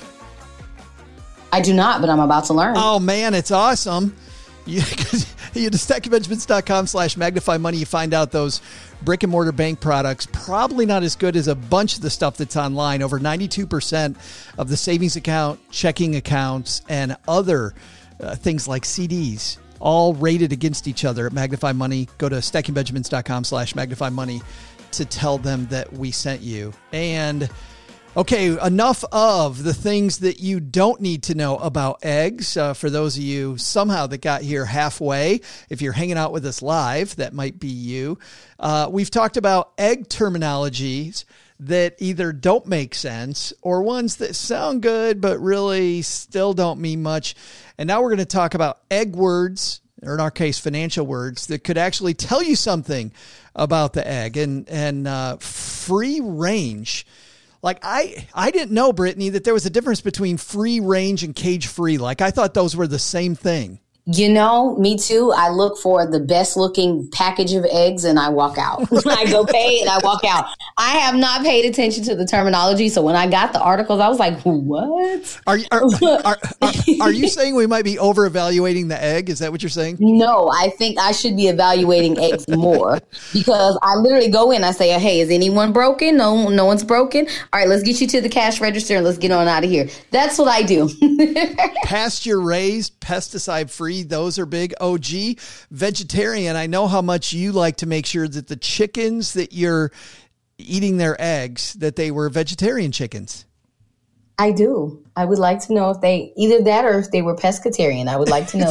[SPEAKER 6] I do not, but I'm about to learn.
[SPEAKER 1] Oh, man, it's awesome. You, you to stacking benjamins dot com slash magnify money, you find out those brick and mortar bank products, probably not as good as a bunch of the stuff that's online. Over ninety-two percent of the savings account, checking accounts, and other uh, things like C Ds, all rated against each other at Magnify Money. Go to stacking benjamins dot com slash magnify money to tell them that we sent you. And okay, enough of the things that you don't need to know about eggs. Uh, for those of you somehow that got here halfway, if you're hanging out with us live, that might be you. Uh, we've talked about egg terminologies that either don't make sense or ones that sound good but really still don't mean much. And now we're going to talk about egg words, or in our case, financial words, that could actually tell you something about the egg. And, and uh, free range. Like, I, I didn't know, Brittany, that there was a difference between free range and cage free. Like, I thought those were the same thing.
[SPEAKER 6] You know, me too. I look for the best looking package of eggs and I walk out. I go pay and I walk out. I have not paid attention to the terminology. So when I got the articles, I was like, what?
[SPEAKER 1] Are you, are, are, are, are you saying we might be over evaluating the egg? Is that what you're saying?
[SPEAKER 6] No, I think I should be evaluating eggs more because I literally go in. I say, hey, is anyone broken? No, no one's broken. All right, let's get you to the cash register and let's get on out of here. That's what I do.
[SPEAKER 1] Pasture raised, pesticide free. Those are big. O G, vegetarian. I know how much you like to make sure that the chickens that you're eating their eggs, that they were vegetarian chickens.
[SPEAKER 6] I do. I would like to know if they, either that or if they were pescatarian. I would like to know.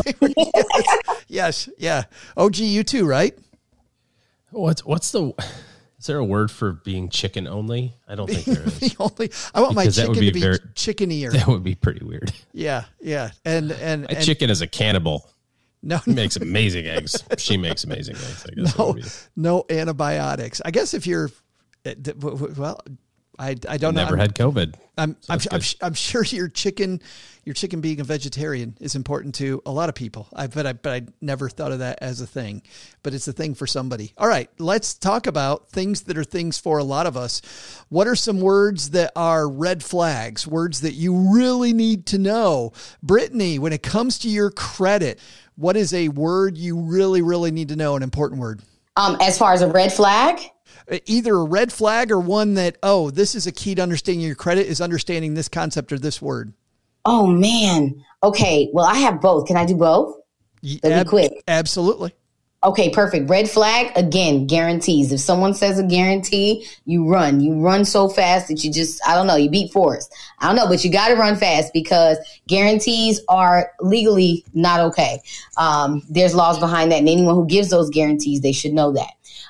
[SPEAKER 1] Yes. Yeah. O G, you too, right?
[SPEAKER 4] What's what's the? Is there a word for being chicken only? I don't think there is.
[SPEAKER 1] The only, I want
[SPEAKER 4] Because
[SPEAKER 1] my
[SPEAKER 4] that would
[SPEAKER 1] chicken
[SPEAKER 4] be
[SPEAKER 1] to be
[SPEAKER 4] very-
[SPEAKER 1] chickenier.
[SPEAKER 4] That would be pretty weird.
[SPEAKER 1] Yeah. Yeah. And, and,
[SPEAKER 4] My
[SPEAKER 1] and
[SPEAKER 4] chicken is a cannibal.
[SPEAKER 1] no,
[SPEAKER 4] He makes amazing eggs. She makes amazing eggs. I guess.
[SPEAKER 1] no,
[SPEAKER 4] That would be-
[SPEAKER 1] no antibiotics. I guess if you're, uh, d- w- w- well, I, I don't know.
[SPEAKER 4] Never
[SPEAKER 1] I'm-
[SPEAKER 4] had COVID.
[SPEAKER 1] I'm I'm,
[SPEAKER 4] that's
[SPEAKER 1] I'm,
[SPEAKER 4] good.
[SPEAKER 1] I'm sure your chicken, your chicken being a vegetarian is important to a lot of people. I but I but I never thought of that as a thing, but it's a thing for somebody. All right, let's talk about things that are things for a lot of us. What are some words that are red flags? Words that you really need to know, Brittany. When it comes to your credit, what is a word you really really need to know? An important word.
[SPEAKER 6] Um, as far as a red flag,
[SPEAKER 1] Either a red flag or one that, oh, this is a key to understanding your credit is understanding this concept or this word.
[SPEAKER 6] oh man. Okay. Well, I have both. Can I do both? That'd be quick.
[SPEAKER 1] Absolutely.
[SPEAKER 6] Okay, perfect. Red flag, again, guarantees. If someone says a guarantee, you run. You run so fast that you just, I don't know, you beat Forrest. I don't know, but you got to run fast because guarantees are legally not okay. Um, there's laws behind that, and anyone who gives those guarantees, they should know that.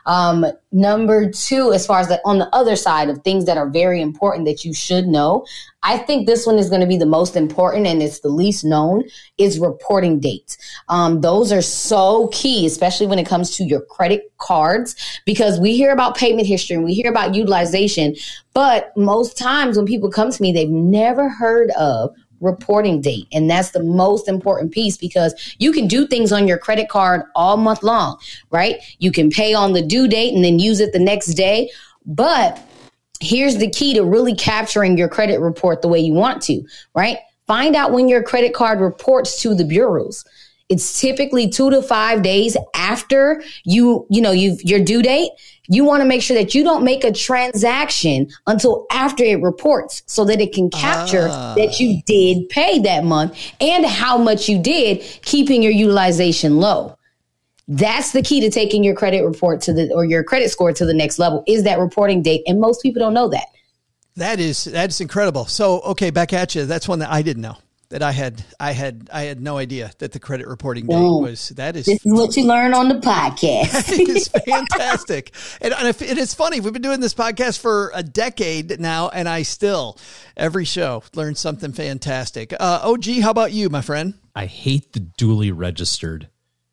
[SPEAKER 6] Um, number two, as far as the, on the other side of things that are very important that you should know, I think this one is going to be the most important and it's the least known, is reporting dates. Um, those are so key, especially when it comes to your credit cards, because we hear about payment history and we hear about utilization. But most times when people come to me, they've never heard of reporting date. And that's the most important piece, because you can do things on your credit card all month long, right? You can pay on the due date and then use it the next day. But here's the key to really capturing your credit report the way you want to, right? Find out when your credit card reports to the bureaus. It's typically two to five days after you, you know, you've your due date. You want to make sure that you don't make a transaction until after it reports, so that it can capture ah. that you did pay that month and how much you did, keeping your utilization low. That's the key to taking your credit report to the, or your credit score to the next level, is that reporting date. And most people don't know that.
[SPEAKER 1] That is, that's incredible. So, okay, back at you. That's one that I didn't know. That I had, I had, I had no idea that the credit reporting date
[SPEAKER 6] oh,
[SPEAKER 1] was. That is,
[SPEAKER 6] this is what you learn on the podcast.
[SPEAKER 1] That is fantastic, and, and if, it is funny. We've been doing this podcast for a decade now, and I still every show learn something fantastic. Uh, O G, how about you, my friend?
[SPEAKER 4] I hate the duly registered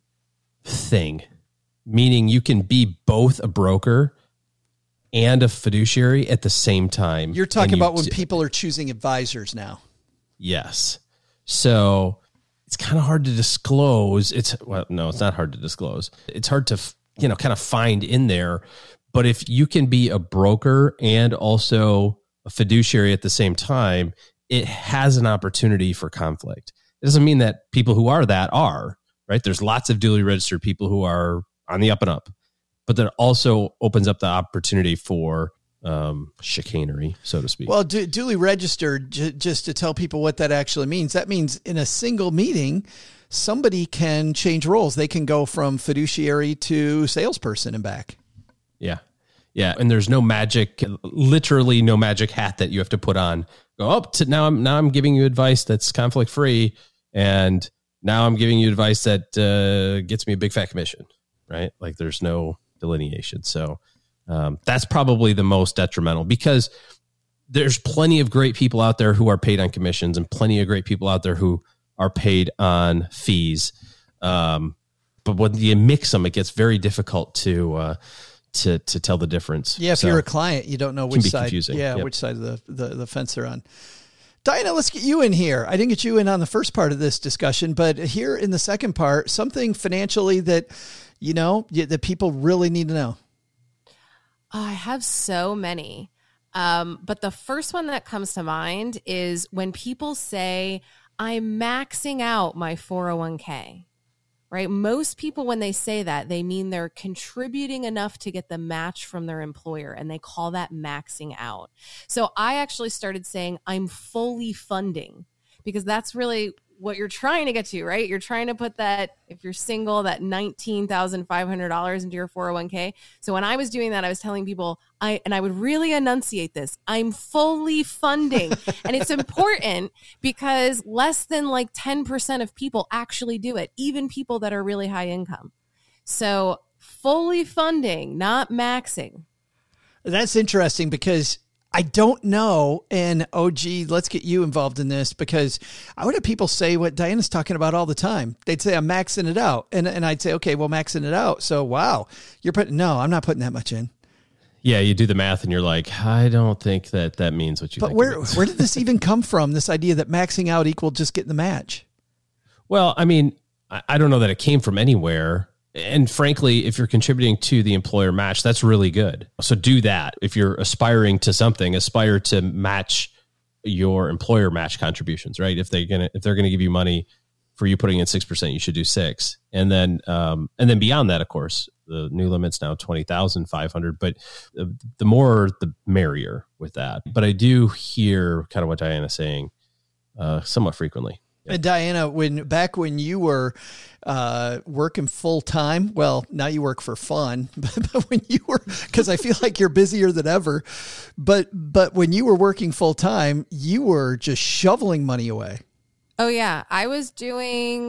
[SPEAKER 4] thing, meaning you can be both a broker and a fiduciary at the same time.
[SPEAKER 1] You're talking
[SPEAKER 4] you
[SPEAKER 1] about when
[SPEAKER 4] d-
[SPEAKER 1] people are choosing advisors now.
[SPEAKER 4] Yes. So it's kind of hard to disclose. It's well, no, it's not hard to disclose. It's hard to, you know, kind of find in there. But if you can be a broker and also a fiduciary at the same time, it has an opportunity for conflict. It doesn't mean that people who are that are, right? There's lots of duly registered people who are on the up and up, but that also opens up the opportunity for um, chicanery, so to speak.
[SPEAKER 1] Well, du- duly registered, j- just to tell people what that actually means. That means in a single meeting, somebody can change roles. They can go from fiduciary to salesperson and back.
[SPEAKER 4] Yeah. Yeah. And there's no magic, literally no magic hat that you have to put on. Go up to now I'm, now I'm giving you advice that's conflict free. And now I'm giving you advice that uh, gets me a big fat commission, right? Like there's no delineation. So um, that's probably the most detrimental, because there's plenty of great people out there who are paid on commissions and plenty of great people out there who are paid on fees. Um, but when you mix them, it gets very difficult to, uh, to, to tell the difference.
[SPEAKER 1] Yeah. If
[SPEAKER 4] so,
[SPEAKER 1] you're a client, you don't know which side,
[SPEAKER 4] confusing.
[SPEAKER 1] yeah,
[SPEAKER 4] Yep.
[SPEAKER 1] which side of the, the, the fence they're on. Diana, let's get you in here. I didn't get you in on the first part of this discussion, but here in the second part, something financially that, you know, that people really need to know.
[SPEAKER 3] I have so many. Um, but the first one that comes to mind is when people say, I'm maxing out my four oh one k, right? Most people, when they say that, they mean they're contributing enough to get the match from their employer, and they call that maxing out. So I actually started saying I'm fully funding, because that's really what you're trying to get to, right? You're trying to put that, if you're single, that nineteen thousand five hundred dollars into your four oh one k. So when I was doing that, I was telling people, I and I would really enunciate this, I'm fully funding. And it's important because less than like ten percent of people actually do it, even people that are really high income. So fully funding, not maxing.
[SPEAKER 1] That's interesting, because I don't know. And O G, let's get you involved in this, because I would have people say what Diana's talking about all the time. They'd say, I'm maxing it out. And and I'd say, okay, well, maxing it out. So, wow, you're putting, no, I'm not putting that much in.
[SPEAKER 4] Yeah. You do the math and you're like, I don't think that that means what you
[SPEAKER 1] but
[SPEAKER 4] think.
[SPEAKER 1] But where,
[SPEAKER 4] it means.
[SPEAKER 1] where did this even come from? This idea that maxing out equaled just getting the match?
[SPEAKER 4] Well, I mean, I, I don't know that it came from anywhere. And frankly, if you're contributing to the employer match, that's really good. So do that. If you're aspiring to something, aspire to match your employer match contributions, right? If they're gonna if they're gonna give you money for you putting in six percent, you should do six. And then um, and then beyond that, of course, the new limit's now twenty thousand five hundred. But the, the more, the merrier with that. But I do hear kind of what Diana's saying uh, somewhat frequently.
[SPEAKER 1] And Diana, when back when you were uh, working full time, well, now you work for fun, but, but when you were, because I feel like you're busier than ever, but but when you were working full time, you were just shoveling money away.
[SPEAKER 3] Oh yeah, I was doing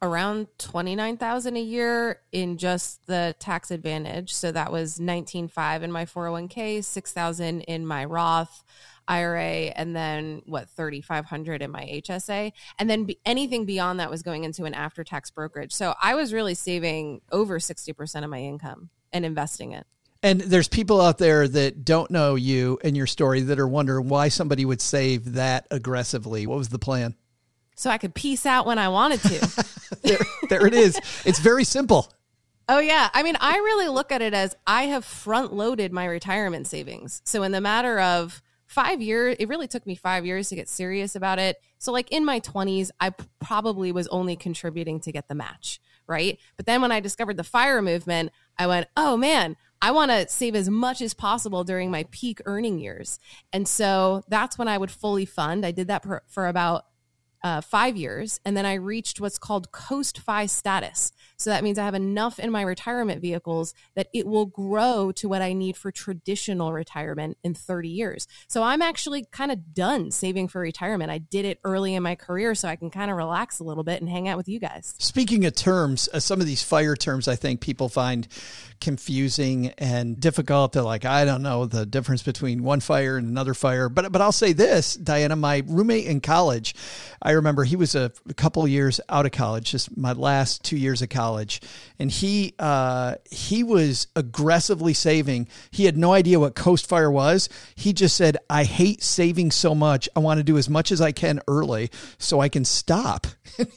[SPEAKER 3] around twenty-nine thousand a year in just the tax advantage. So that was nineteen thousand five hundred in my four oh one k, six thousand in my Roth I R A, and then what, thirty-five hundred in my H S A. And then be, anything beyond that was going into an after-tax brokerage. So I was really saving over sixty percent of my income and investing it.
[SPEAKER 1] And there's people out there that don't know you and your story that are wondering why somebody would save that aggressively. What was the plan?
[SPEAKER 3] So I could peace out when I wanted to.
[SPEAKER 1] there, there it is. It's very simple.
[SPEAKER 3] Oh, yeah. I mean, I really look at it as I have front loaded my retirement savings. So in the matter of five years, it really took me five years to get serious about it. So like in my twenties, I p- probably was only contributing to get the match, right? But then when I discovered the FIRE movement, I went, oh man, I want to save as much as possible during my peak earning years. And so that's when I would fully fund. I did that for, for about Uh, five years. And then I reached what's called Coast-Fi status. So that means I have enough in my retirement vehicles that it will grow to what I need for traditional retirement in thirty years. So I'm actually kind of done saving for retirement. I did it early in my career so I can kind of relax a little bit and hang out with you guys.
[SPEAKER 1] Speaking of terms, uh, some of these FIRE terms I think people find confusing and difficult. They're like, I don't know the difference between one FIRE and another FIRE. But, but I'll say this, Diana, my roommate in college, I remember he was a, a couple of years out of college, just my last two years of college. And he, uh, he was aggressively saving. He had no idea what Coast FIRE was. He just said, I hate saving so much. I want to do as much as I can early so I can stop.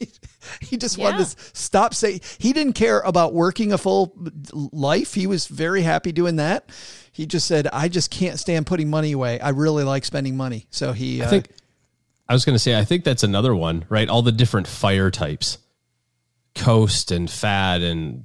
[SPEAKER 1] He just
[SPEAKER 3] Yeah.
[SPEAKER 1] wanted to stop saying, he didn't care about working a full life. He was very happy doing that. He just said, I just can't stand putting money away. I really like spending money. So he,
[SPEAKER 4] I
[SPEAKER 1] uh,
[SPEAKER 4] think, I was going to say, I think that's another one, right? All the different FIRE types, Coast and Fad, and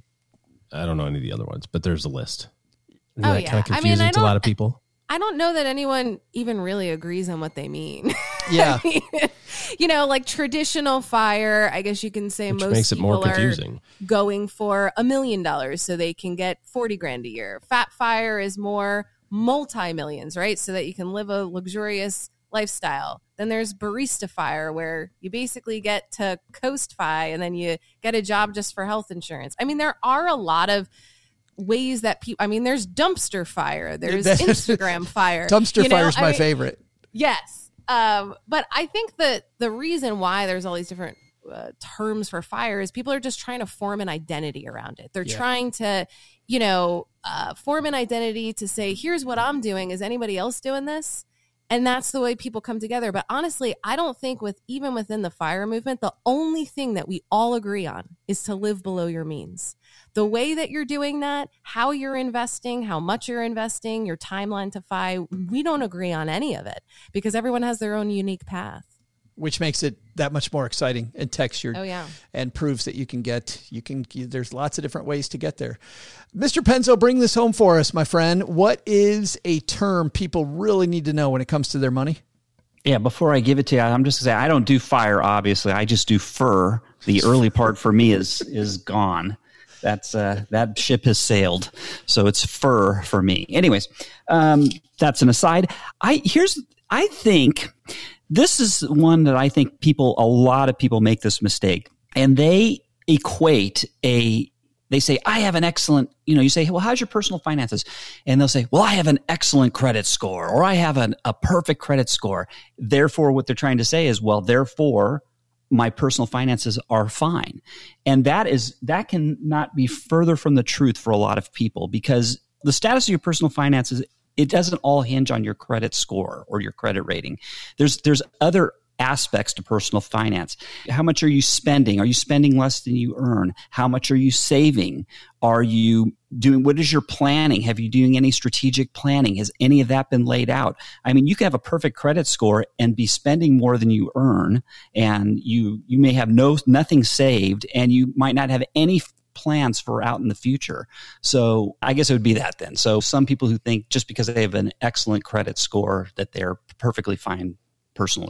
[SPEAKER 4] I don't know any of the other ones, but there's a list. Isn't
[SPEAKER 3] Oh,
[SPEAKER 4] that
[SPEAKER 3] yeah.
[SPEAKER 4] kind of
[SPEAKER 3] I mean,
[SPEAKER 4] confusing
[SPEAKER 3] I
[SPEAKER 4] to a lot
[SPEAKER 3] don't-
[SPEAKER 4] of people?
[SPEAKER 3] I don't know that anyone even really agrees on what they mean.
[SPEAKER 1] Yeah.
[SPEAKER 3] I mean, you know, like traditional FIRE, I guess you can say
[SPEAKER 4] Which
[SPEAKER 3] most
[SPEAKER 4] makes it more
[SPEAKER 3] people are
[SPEAKER 4] confusing.
[SPEAKER 3] going for a million dollars so they can get forty grand a year. Fat FIRE is more multi-millions, right? So that you can live a luxurious lifestyle. Then there's barista FIRE, where you basically get to Coast Fi and then you get a job just for health insurance. I mean, there are a lot of ways that people, I mean, there's dumpster FIRE, there's
[SPEAKER 1] That's-
[SPEAKER 3] Instagram FIRE.
[SPEAKER 1] Dumpster
[SPEAKER 3] you know?
[SPEAKER 1] fire is
[SPEAKER 3] I
[SPEAKER 1] my
[SPEAKER 3] mean,
[SPEAKER 1] favorite.
[SPEAKER 3] Yes. Um, but I think that the reason why there's all these different uh, terms for FIRE is people are just trying to form an identity around it. They're
[SPEAKER 1] Yeah.
[SPEAKER 3] trying to, you know, uh, form an identity to say, here's what I'm doing. Is anybody else doing this? And that's the way people come together. But honestly, I don't think with even within the FIRE movement, the only thing that we all agree on is to live below your means. The way that you're doing that, how you're investing, how much you're investing, your timeline to F I, we don't agree on any of it because everyone has their own unique path.
[SPEAKER 1] Which makes it that much more exciting and textured.
[SPEAKER 3] Oh, yeah.
[SPEAKER 1] And proves that you can get, you can, you, there's lots of different ways to get there. Mister Penzo, bring this home for us, my friend. What is a term people really need to know when it comes to their money?
[SPEAKER 5] Yeah, before I give it to you, I'm just going to say I don't do FIRE, obviously. I just do FUR. The early part for me is is gone. That's uh, that ship has sailed. So it's FUR for me. Anyways, um, that's an aside. I here's I think this is one that I think people, a lot of people make this mistake, and they equate a, they say, I have an excellent, you know, you say, well, how's your personal finances? And they'll say, well, I have an excellent credit score, or I have an, a perfect credit score. Therefore, what they're trying to say is, well, therefore, my personal finances are fine. And that is, that can not be further from the truth for a lot of people, because the status of your personal finances, it doesn't all hinge on your credit score or your credit rating. There's there's other aspects to personal finance. How much are you spending? Are you spending less than you earn? How much are you saving? Are you doing, what is your planning? Have you doing any strategic planning? Has any of that been laid out? I mean, you can have a perfect credit score and be spending more than you earn, and you you may have no nothing saved, and you might not have any plans for out in the future. So I guess it would be that then. So some people who think just because they have an excellent credit score that they're perfectly fine personally.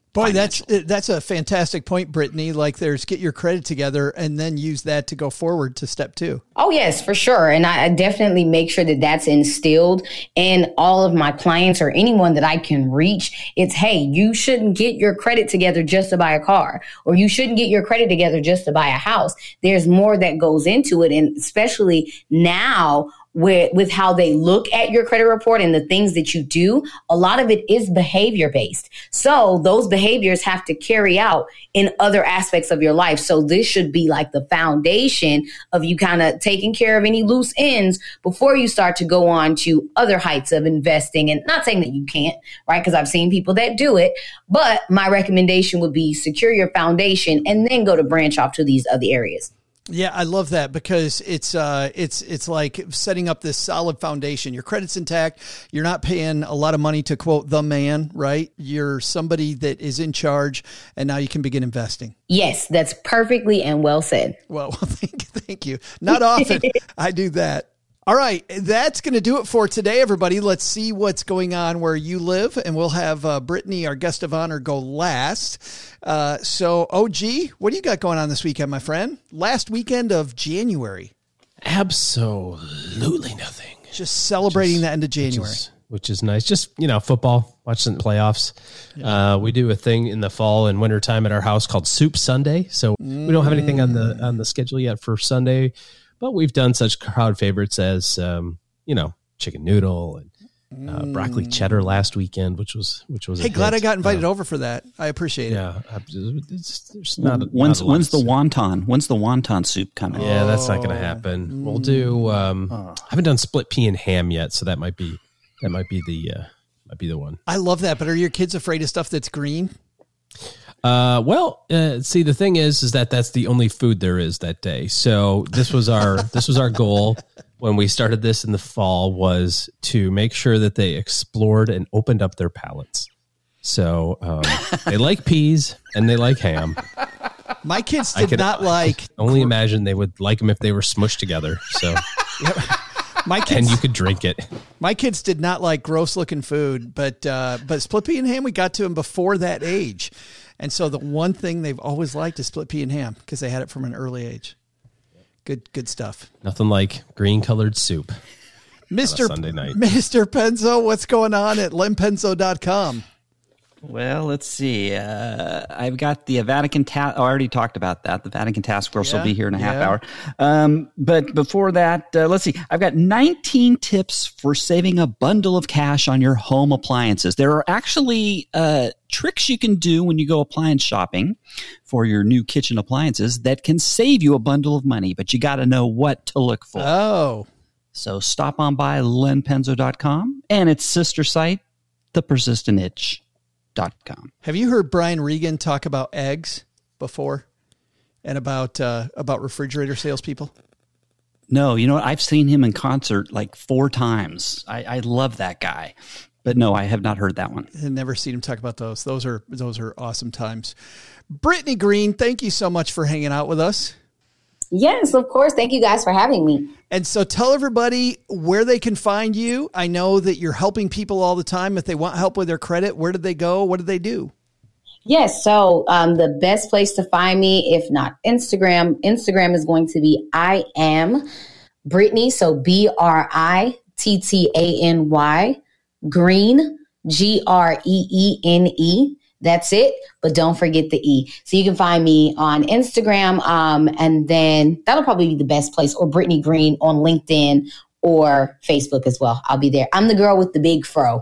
[SPEAKER 1] Boy, that's that's a fantastic point, Brittany. Like there's get your credit together and then use that to go forward to step two.
[SPEAKER 6] Oh, yes, for sure. And I, I definitely make sure that that's instilled in all of my clients or anyone that I can reach. It's, hey, you shouldn't get your credit together just to buy a car, or you shouldn't get your credit together just to buy a house. There's more that goes into it. And especially now, With, with how they look at your credit report and the things that you do, a lot of it is behavior based. So those behaviors have to carry out in other aspects of your life. So this should be like the foundation of you kind of taking care of any loose ends before you start to go on to other heights of investing. And not saying that you can't, right? Because I've seen people that do it. But my recommendation would be secure your foundation and then go to branch off to these other areas.
[SPEAKER 1] Yeah, I love that because it's uh, it's it's like setting up this solid foundation. Your credit's intact. You're not paying a lot of money to quote the man, right? You're somebody that is in charge, and now you can begin investing.
[SPEAKER 6] Yes, that's perfectly and well said.
[SPEAKER 1] Well, thank, thank you. Not often I do that. All right, that's going to do it for today, everybody. Let's see what's going on where you live, and we'll have uh, Brittany, our guest of honor, go last. Uh, so, O G, what do you got going on this weekend, my friend? Last weekend of January.
[SPEAKER 4] Absolutely nothing.
[SPEAKER 1] Just celebrating is, the end of January.
[SPEAKER 4] Which is, which is nice. Just, you know, football, watching the playoffs. Yeah. Uh, we do a thing in the fall and wintertime at our house called Soup Sunday. So mm. we don't have anything on the on the schedule yet for Sunday. But we've done such crowd favorites as, um, you know, chicken noodle and uh, broccoli cheddar last weekend, which was which was.
[SPEAKER 1] Hey,
[SPEAKER 4] a
[SPEAKER 1] glad
[SPEAKER 4] hit.
[SPEAKER 1] I got invited
[SPEAKER 4] uh,
[SPEAKER 1] over for that. I appreciate it.
[SPEAKER 4] Yeah, it's, there's not. A,
[SPEAKER 5] when's
[SPEAKER 4] not a
[SPEAKER 5] when's the wonton? When's the wonton soup coming?
[SPEAKER 4] Yeah, that's not going to happen. Mm. We'll do. Um, oh. I haven't done split pea and ham yet, so that might be that might be the uh, might be the one.
[SPEAKER 1] I love that. But are your kids afraid of stuff that's green?
[SPEAKER 4] Uh, well, uh, see, the thing is, is that that's the only food there is that day. So this was our, this was our goal when we started this in the fall, was to make sure that they explored and opened up their palates. So, um, they like peas and they like ham.
[SPEAKER 1] My kids did could, not like,
[SPEAKER 4] only imagine they would like them if they were smushed together. So
[SPEAKER 1] yep. My kids,
[SPEAKER 4] and you could drink it.
[SPEAKER 1] My kids did not like gross looking food, but, uh, but split pea and ham, we got to them before that age. And so the one thing they've always liked is split pea and ham because they had it from an early age. Good, good stuff.
[SPEAKER 4] Nothing like green colored soup.
[SPEAKER 1] Mister
[SPEAKER 4] Sunday night.
[SPEAKER 1] Mister Penzo, what's going on at len penzo dot com?
[SPEAKER 5] Well, let's see. Uh, I've got the Vatican task. Oh, I already talked about that. The Vatican task force yeah, will be here in a half yeah. hour. Um, but before that, uh, let's see. I've got nineteen tips for saving a bundle of cash on your home appliances. There are actually uh, tricks you can do when you go appliance shopping for your new kitchen appliances that can save you a bundle of money, but you got to know what to look for.
[SPEAKER 1] Oh.
[SPEAKER 5] So stop on by len penzo dot com and its sister site, the persistent itch dot com.
[SPEAKER 1] Have you heard Brian Regan talk about eggs before and about uh, about refrigerator salespeople?
[SPEAKER 5] No, you know what? I've seen him in concert like four times. I, I love that guy. But no, I have not heard that one.
[SPEAKER 1] I've never seen him talk about those. Those are those are awesome times. Brittany Green, thank you so much for hanging out with us.
[SPEAKER 6] Yes, of course. Thank you guys for having me.
[SPEAKER 1] And so tell everybody where they can find you. I know that you're helping people all the time. If they want help with their credit, where do they go? What do they do?
[SPEAKER 6] Yes. So um, the best place to find me, if not Instagram, Instagram is going to be I am Brittany. So B R I T T A N Y Green, G R E E N E. That's it. But don't forget the E. So you can find me on Instagram. Um, and then that'll probably be the best place, or Brittany Green on LinkedIn or Facebook as well. I'll be there. I'm the girl with the big fro.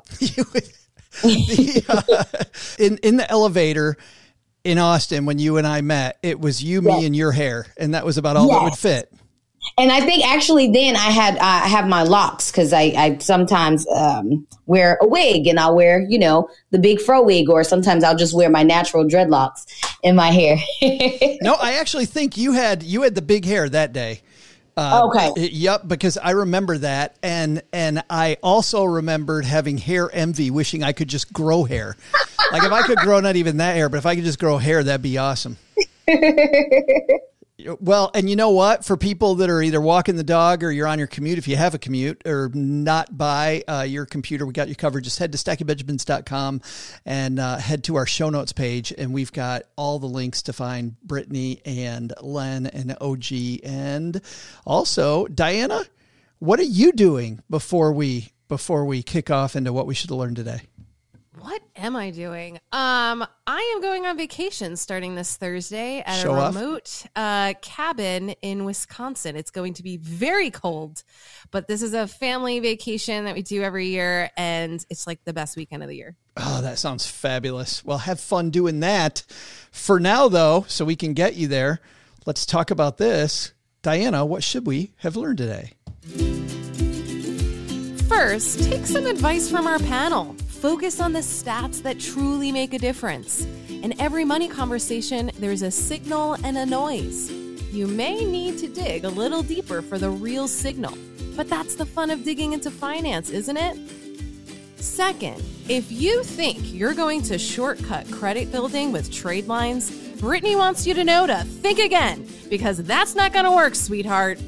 [SPEAKER 1] the, uh, in, in the elevator in Austin, when you and I met, it was you, me, yes. and your hair. And that was about all yes. that would fit.
[SPEAKER 6] And I think actually then I had, I have my locks because I, I sometimes um, wear a wig, and I'll wear, you know, the big fro wig, or sometimes I'll just wear my natural dreadlocks in my hair.
[SPEAKER 1] No, I actually think you had, you had the big hair that day. Uh,
[SPEAKER 6] okay.
[SPEAKER 1] Yep, because I remember that. And, and I also remembered having hair envy, wishing I could just grow hair. Like if I could grow not even that hair, but if I could just grow hair, that'd be awesome. Well, and you know what? For people that are either walking the dog or you're on your commute, if you have a commute or not by uh, your computer, we got you covered. Just head to stacking benjamins dot com and uh, head to our show notes page. And we've got all the links to find Brittany and Len and O G. And also, Diana, what are you doing before we before we kick off into what we should have learned today?
[SPEAKER 3] What am I doing? Um, I am going on vacation starting this Thursday at
[SPEAKER 1] Show
[SPEAKER 3] a
[SPEAKER 1] off.
[SPEAKER 3] remote uh, cabin in Wisconsin. It's going to be very cold, but this is a family vacation that we do every year, and it's like the best weekend of the year.
[SPEAKER 1] Oh, that sounds fabulous. Well, have fun doing that. For now, though, so we can get you there, let's talk about this. Diana, what should we have learned today?
[SPEAKER 3] First, take some advice from our panel. Focus on the stats that truly make a difference. In every money conversation, there's a signal and a noise. You may need to dig a little deeper for the real signal, but that's the fun of digging into finance, isn't it? Second, if you think you're going to shortcut credit building with trade lines, Brittany wants you to know to think again, because that's not going to work, sweetheart.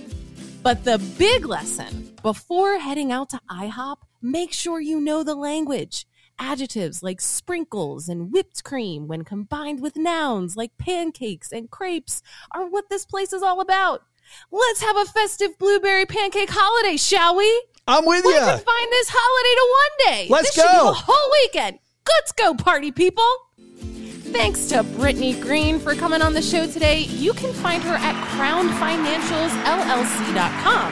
[SPEAKER 3] But the big lesson, before heading out to IHOP, make sure you know the language. Adjectives like sprinkles and whipped cream, when combined with nouns like pancakes and crepes, are what this place is all about. Let's have a festive blueberry pancake holiday, shall we?
[SPEAKER 1] I'm with
[SPEAKER 3] We
[SPEAKER 1] you.
[SPEAKER 3] can find this holiday to one day.
[SPEAKER 1] Let's
[SPEAKER 3] this
[SPEAKER 1] go.
[SPEAKER 3] Should be the whole weekend. Let's go, party people. Thanks to Brittany Green for coming on the show today. You can find her at crown financials L L C dot com.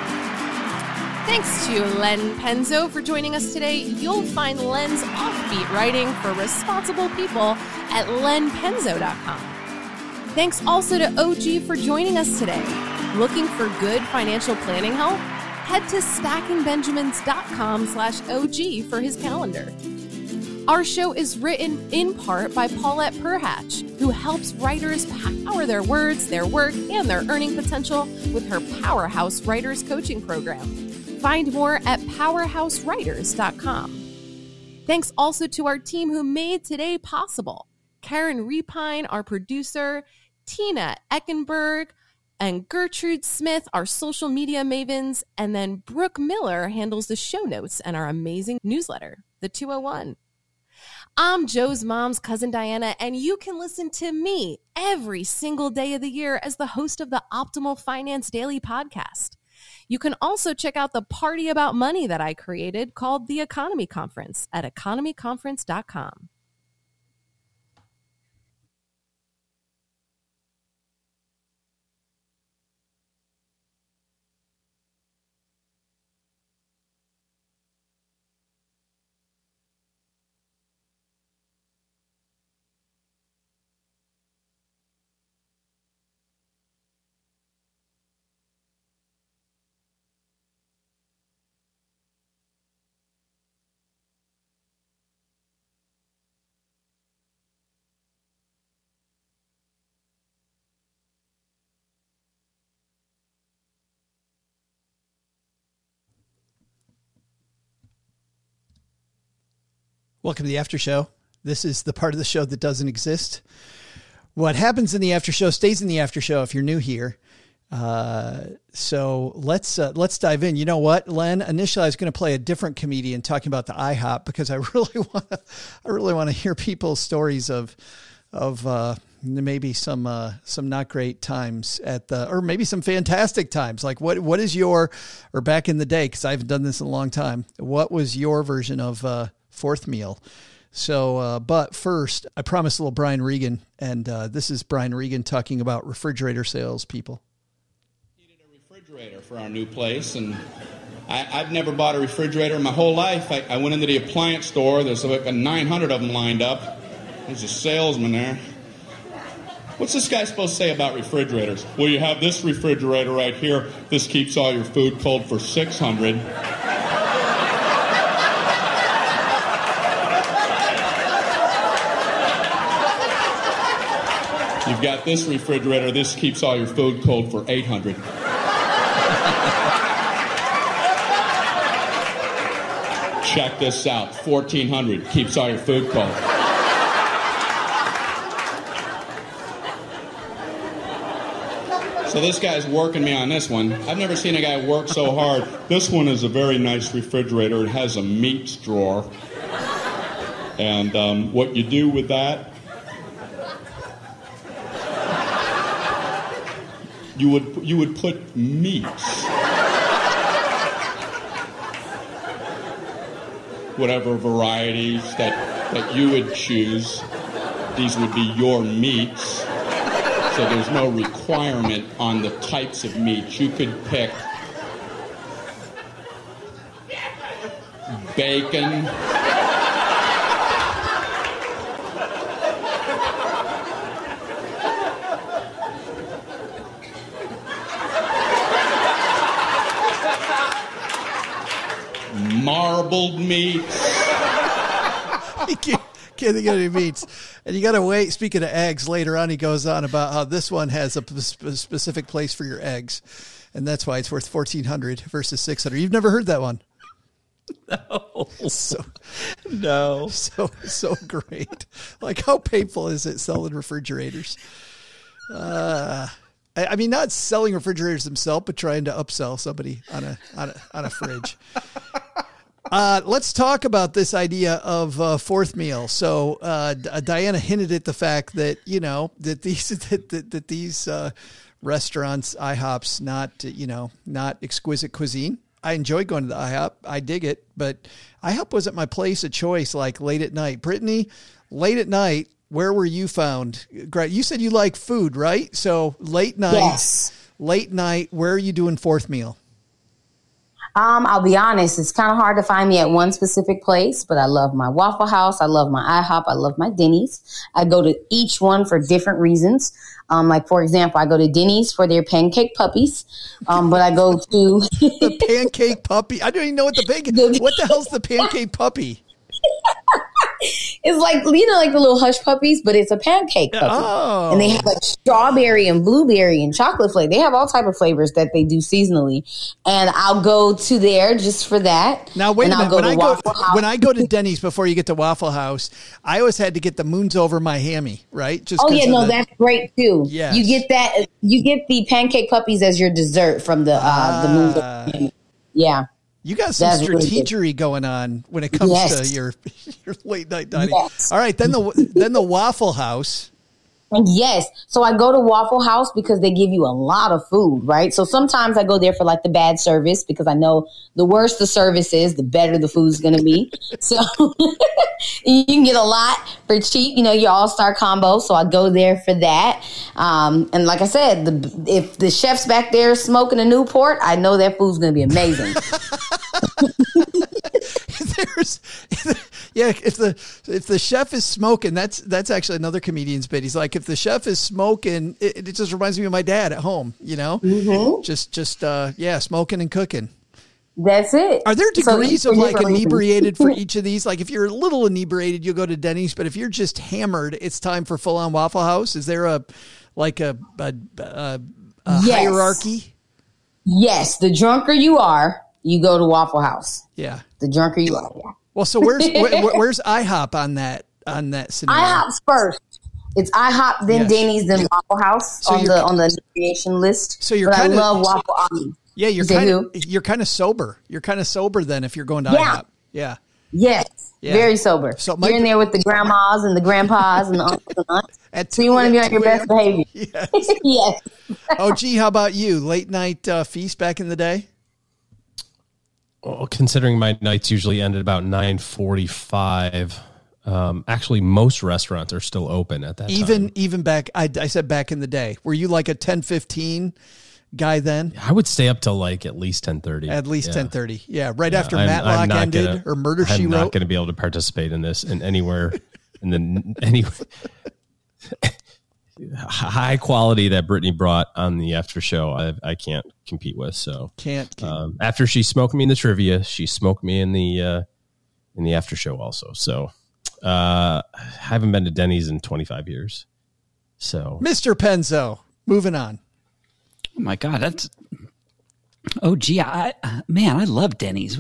[SPEAKER 3] Thanks to Len Penzo for joining us today. You'll find Len's offbeat writing for responsible people at len penzo dot com. Thanks also to O G for joining us today. Looking for good financial planning help? Head to stacking benjamins dot com slash O G for his calendar. Our show is written in part by Paulette Perhatch, who helps writers power their words, their work, and their earning potential with her Powerhouse Writers Coaching Program. Find more at powerhouse writers dot com. Thanks also to our team who made today possible. Karen Repine, our producer, Tina Eckenberg, and Gertrude Smith, our social media mavens, and then Brooke Miller handles the show notes and our amazing newsletter, The two oh one. I'm Joe's mom's cousin Diana, and you can listen to me every single day of the year as the host of the Optimal Finance Daily podcast. You can also check out the party about money that I created called the Economy Conference at economy conference dot com.
[SPEAKER 1] Welcome to the after show. This is the part of the show that doesn't exist. What happens in the after show stays in the after show if you're new here. Uh, so let's uh, let's dive in. You know what, Len? Initially, I was going to play a different comedian talking about the IHOP because I really want to. I really want to hear people's stories of of uh, maybe some uh, some not great times at the, or maybe some fantastic times. Like what what is your, or back in the day, because I haven't done this in a long time. What was your version of uh, fourth meal? So, uh, but first, I promised a little Brian Regan, and uh, this is Brian Regan talking about refrigerator sales people.
[SPEAKER 8] Needed a refrigerator for our new place, and I, I've never bought a refrigerator in my whole life. I, I went into the appliance store. There's like nine hundred of them lined up. There's a salesman there. What's this guy supposed to say about refrigerators? Well, you have this refrigerator right here. This keeps all your food cold for six hundred. You've got this refrigerator. This keeps all your food cold for eight hundred. Check this out. fourteen hundred keeps all your food cold. So this guy's working me on this one. I've never seen a guy work so hard. This one is a very nice refrigerator. It has a meats drawer. And um, what you do with that, you would you would put meats, whatever varieties that, that you would choose. These would be your meats. So there's no requirement on the types of meats. You could pick bacon, marbled meats.
[SPEAKER 1] Can't think of any meats. And you got to wait. Speaking of eggs, later on, he goes on about how this one has a p- specific place for your eggs. And that's why it's worth fourteen hundred dollars versus six hundred dollars. You've never heard that one?
[SPEAKER 5] No.
[SPEAKER 1] So,
[SPEAKER 5] no.
[SPEAKER 1] So, so great. Like, how painful is it selling refrigerators? Uh, I, I mean, not selling refrigerators themselves, but trying to upsell somebody on a, on a, on a fridge. Uh, let's talk about this idea of uh, fourth meal. So uh, Diana hinted at the fact that, you know, that these that, that, that these uh, restaurants, IHOPs, not, you know, not exquisite cuisine. I enjoy going to the IHOP. I dig it. But IHOP wasn't my place of choice, like late at night. Brittany, late at night, where were you found? Great. You said you like food, right? So late night,
[SPEAKER 6] Yes.
[SPEAKER 1] late night, where are you doing fourth meal?
[SPEAKER 6] Um, I'll be honest, it's kind of hard to find me at one specific place, but I love my Waffle House. I love my IHOP. I love my Denny's. I go to each one for different reasons. Um, like, for example, I go to Denny's for their pancake puppies. Um, but I go to
[SPEAKER 1] the pancake puppy. I don't even know what the pancake, what the hell's the pancake puppy?
[SPEAKER 6] It's like, you know, like the little hush puppies, but it's a pancake puppy.
[SPEAKER 1] Oh.
[SPEAKER 6] And they have like strawberry and blueberry and chocolate flavor. They have all type of flavors that they do seasonally. And I'll go to there just for that.
[SPEAKER 1] Now, wait
[SPEAKER 6] and
[SPEAKER 1] a minute.
[SPEAKER 6] I'll go
[SPEAKER 1] When
[SPEAKER 6] to
[SPEAKER 1] I go,
[SPEAKER 6] Waffle House.
[SPEAKER 1] when I go to Denny's before you get to Waffle House, I always had to get the Moons Over my hammy, right? Just
[SPEAKER 6] Oh
[SPEAKER 1] 'cause
[SPEAKER 6] yeah,
[SPEAKER 1] of
[SPEAKER 6] no,
[SPEAKER 1] the-
[SPEAKER 6] that's great too.
[SPEAKER 1] Yes.
[SPEAKER 6] You get that. You get the pancake puppies as your dessert from the uh, the moon.
[SPEAKER 1] Ah.
[SPEAKER 6] Yeah.
[SPEAKER 1] You got some
[SPEAKER 6] That's really good.
[SPEAKER 1] strategery going on when it comes
[SPEAKER 6] Yes.
[SPEAKER 1] to your your late night dining.
[SPEAKER 6] Yes.
[SPEAKER 1] All right, then the then the Waffle House.
[SPEAKER 6] Yes. So I go to Waffle House because they give you a lot of food, right? So sometimes I go there for like the bad service because I know the worse the service is, the better the food's going to be. So you can get a lot for cheap, you know, your all-star combo. So I go there for that. Um, and like I said, the, if the chef's back there smoking a Newport, I know that food's going to be amazing.
[SPEAKER 1] There's, yeah, if the if the chef is smoking, that's that's actually another comedian's bit. He's like, if the chef is smoking, it, it just reminds me of my dad at home. You know, mm-hmm. just just uh, yeah, smoking and cooking.
[SPEAKER 6] That's it.
[SPEAKER 1] Are there degrees
[SPEAKER 6] So,
[SPEAKER 1] of like
[SPEAKER 6] different
[SPEAKER 1] inebriated for
[SPEAKER 6] reasons.
[SPEAKER 1] each of these? Like if you're a little inebriated, you'll go to Denny's, but if you're just hammered, it's time for full on Waffle House. Is there a like a a, a, a
[SPEAKER 6] Yes.
[SPEAKER 1] hierarchy?
[SPEAKER 6] Yes. The drunker you are, you go to Waffle House.
[SPEAKER 1] Yeah.
[SPEAKER 6] The drunker you are. Yeah.
[SPEAKER 1] Well, so where's where, where's IHOP on that on that scenario?
[SPEAKER 6] IHOP's first. It's IHOP, then
[SPEAKER 1] Yes.
[SPEAKER 6] Denny's, then Waffle House
[SPEAKER 1] So
[SPEAKER 6] on
[SPEAKER 1] you're-
[SPEAKER 6] the on the creation list.
[SPEAKER 1] So you're
[SPEAKER 6] but
[SPEAKER 1] kinda-
[SPEAKER 6] I love Waffle House.
[SPEAKER 1] Yeah, you're
[SPEAKER 6] You say
[SPEAKER 1] kind of
[SPEAKER 6] who?
[SPEAKER 1] you're kind of sober. You're kind of sober then if you're going to
[SPEAKER 6] Yeah.
[SPEAKER 1] IHOP. Yeah.
[SPEAKER 6] Yes,
[SPEAKER 1] Yeah.
[SPEAKER 6] very sober.
[SPEAKER 1] So
[SPEAKER 6] So
[SPEAKER 1] my-
[SPEAKER 6] you're in there with the grandmas and the grandpas and the uncles and aunts.
[SPEAKER 1] At
[SPEAKER 6] So you want to be
[SPEAKER 1] at
[SPEAKER 6] on your
[SPEAKER 1] two a.m.?
[SPEAKER 6] best behavior.
[SPEAKER 1] Yes.
[SPEAKER 6] Yes.
[SPEAKER 1] Oh, gee, how about you? Late night uh, feast back in the day?
[SPEAKER 4] Well, considering my nights usually end at about nine forty-five, um, actually most restaurants are still open at that
[SPEAKER 1] Even
[SPEAKER 4] time.
[SPEAKER 1] even back, I, I said back in the day. Were you like a ten fifteen guy then?
[SPEAKER 4] I would stay up till like at least ten thirty.
[SPEAKER 1] At least
[SPEAKER 4] Yeah.
[SPEAKER 1] ten thirty. Yeah, right
[SPEAKER 4] Yeah,
[SPEAKER 1] after
[SPEAKER 4] I'm-
[SPEAKER 1] Matlock
[SPEAKER 4] I'm not
[SPEAKER 1] ended
[SPEAKER 4] gonna-
[SPEAKER 1] or Murder, She
[SPEAKER 4] I'm not
[SPEAKER 1] Wrote.
[SPEAKER 4] going to be able to participate in this in anywhere in the any high quality that Brittany brought on the after show. I I can't compete with. So
[SPEAKER 1] Can't.
[SPEAKER 4] um, after she smoked me in the trivia, she smoked me in the uh, in the after show also. So uh, I haven't been to Denny's in twenty-five years. So
[SPEAKER 1] Mister Penzo, moving on.
[SPEAKER 5] Oh my God, that's. Oh gee, I man, I love Denny's. We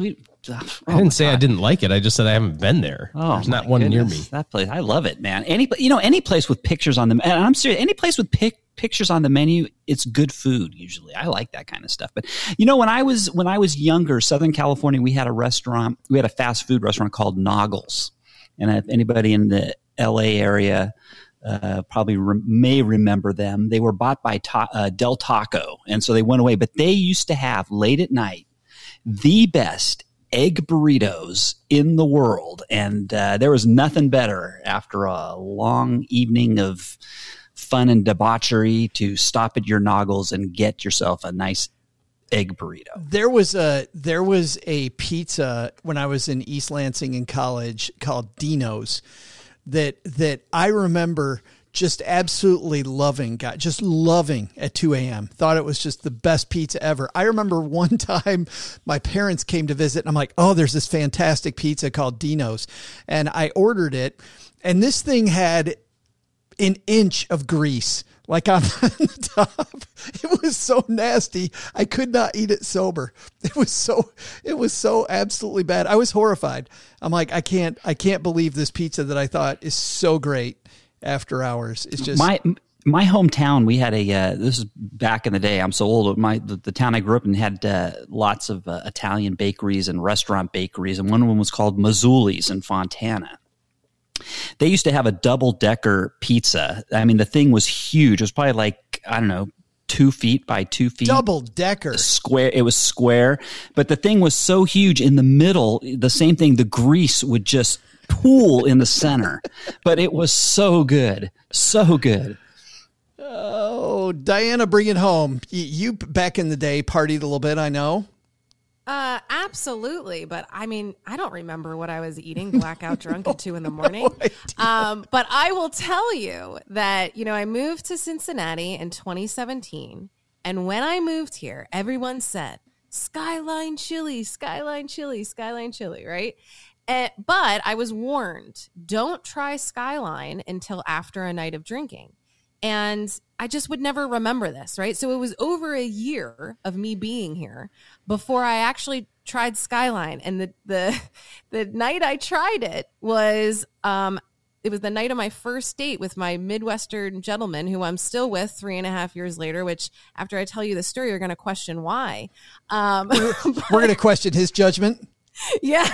[SPEAKER 5] Oh,
[SPEAKER 4] I didn't say God. I didn't like it. I just said I haven't been there.
[SPEAKER 5] Oh,
[SPEAKER 4] There's not one
[SPEAKER 5] goodness.
[SPEAKER 4] near me.
[SPEAKER 5] That place, I love it, man. Any, you know, any place with pictures on them, and I'm serious. Any place with pic, pictures on the menu, it's good food. Usually, I like that kind of stuff. But you know, when I was when I was younger, Southern California, we had a restaurant. We had a fast food restaurant called Noggles, and if anybody in the L A area uh, probably re- may remember them, they were bought by ta- uh, Del Taco, and so they went away. But they used to have late at night the best egg burritos in the world. And uh, there was nothing better after a long evening of fun and debauchery to stop at your Noggles and get yourself a nice egg burrito.
[SPEAKER 1] There was a, there was a pizza when I was in East Lansing in college called Dino's that, that I remember just absolutely loving, God, just loving at two a.m. Thought it was just the best pizza ever. I remember one time my parents came to visit and I'm like, oh, there's this fantastic pizza called Dino's. And I ordered it and this thing had an inch of grease like on the top. It was so nasty. I could not eat it sober. It was so, it was so absolutely bad. I was horrified. I'm like, I can't, I can't believe this pizza that I thought is so great after hours. It's just
[SPEAKER 5] my my hometown. We had a uh, this is back in the day. I'm so old. My the, the town I grew up in had uh, lots of uh, Italian bakeries and restaurant bakeries, and one of them was called Mazzuli's in Fontana. They used to have a double decker pizza. I mean, the thing was huge. It was probably like I don't know, two feet by two feet.
[SPEAKER 1] Double decker
[SPEAKER 5] square. It was square, but the thing was so huge. In the middle, the same thing. The grease would just pool in the center, but it was so good, so good.
[SPEAKER 1] Oh, Diana, bring it home. You, you back in the day partied a little bit, I know.
[SPEAKER 3] Uh, absolutely, but I mean, I don't remember what I was eating, blackout drunk at two in the morning. No um, but I will tell you that you know I moved to Cincinnati in twenty seventeen, and when I moved here, everyone said Skyline Chili, Skyline Chili, Skyline Chili, right? Uh, but I was warned, don't try Skyline until after a night of drinking. And I just would never remember this, right? So it was over a year of me being here before I actually tried Skyline. And the the, the night I tried it was um, it was the night of my first date with my Midwestern gentleman who I'm still with three and a half years later, which after I tell you the story, you're going to question why. Um,
[SPEAKER 1] we're we're going to question his judgment.
[SPEAKER 3] Yeah.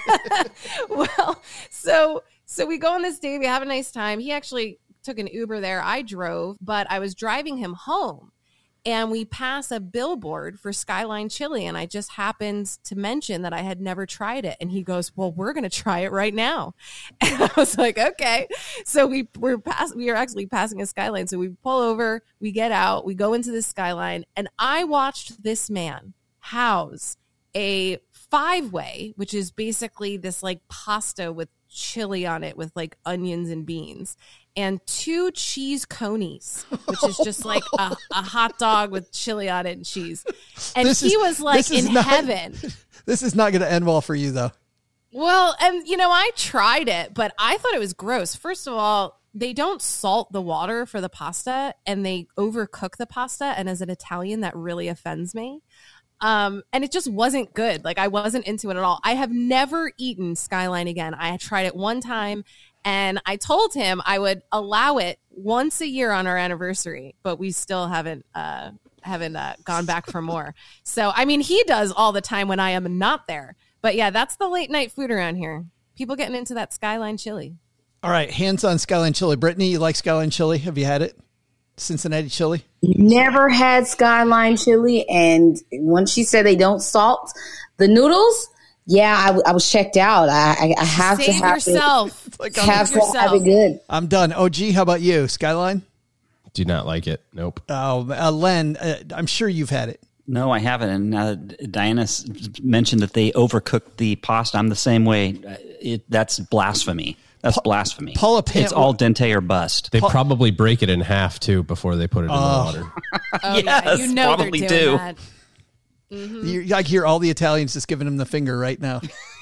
[SPEAKER 3] Well, so so we go on this date. We have a nice time. He actually took an Uber there. I drove, but I was driving him home. And we pass a billboard for Skyline Chili. And I just happened to mention that I had never tried it. And he goes, well, we're going to try it right now. And I was like, okay. So we we're pass, we are actually passing a Skyline. So we pull over, we get out, we go into the Skyline. And I watched this man house a five-way, which is basically this like pasta with chili on it with like onions and beans, and two cheese conies, which is just like a, a hot dog with chili on it and cheese. And this he is, was like in not, heaven.
[SPEAKER 1] This is not going to end well for you, though.
[SPEAKER 3] Well, and you know, I tried it, but I thought it was gross. First of all, they don't salt the water for the pasta, and they overcook the pasta. And as an Italian, that really offends me. Um, and it just wasn't good. Like I wasn't into it at all. I have never eaten Skyline again. I tried it one time and I told him I would allow it once a year on our anniversary, but we still haven't, uh, haven't, uh, gone back for more. So, I mean, he does all the time when I am not there, but yeah, that's the late night food around here. People getting into that Skyline Chili.
[SPEAKER 1] All right. Hands on Skyline Chili. Brittany, you like Skyline Chili? Have you had it? Cincinnati chili?
[SPEAKER 6] Never had Skyline Chili, and when she said they don't salt the noodles, yeah, I, I was checked out. I, I, I have
[SPEAKER 3] Save
[SPEAKER 6] to have
[SPEAKER 3] yourself.
[SPEAKER 6] It, like have to have it good.
[SPEAKER 1] I'm done. O G, how about you? Skyline?
[SPEAKER 4] Do not like it. Nope.
[SPEAKER 1] Oh, uh, Len, uh, I'm sure you've had it.
[SPEAKER 5] No, I haven't. And uh, Diana mentioned that they overcooked the pasta. I'm the same way. It, that's blasphemy. That's blasphemy.
[SPEAKER 1] Paula Pant-
[SPEAKER 5] it's all dente or bust.
[SPEAKER 4] They
[SPEAKER 1] Paul-
[SPEAKER 4] probably break it in half too before they put it in
[SPEAKER 1] oh.
[SPEAKER 4] the water.
[SPEAKER 3] Oh,
[SPEAKER 5] yes,
[SPEAKER 3] yeah. You know
[SPEAKER 5] probably
[SPEAKER 3] they're doing
[SPEAKER 5] do.
[SPEAKER 3] That. Mm-hmm.
[SPEAKER 1] You, I hear all the Italians just giving him the finger right now.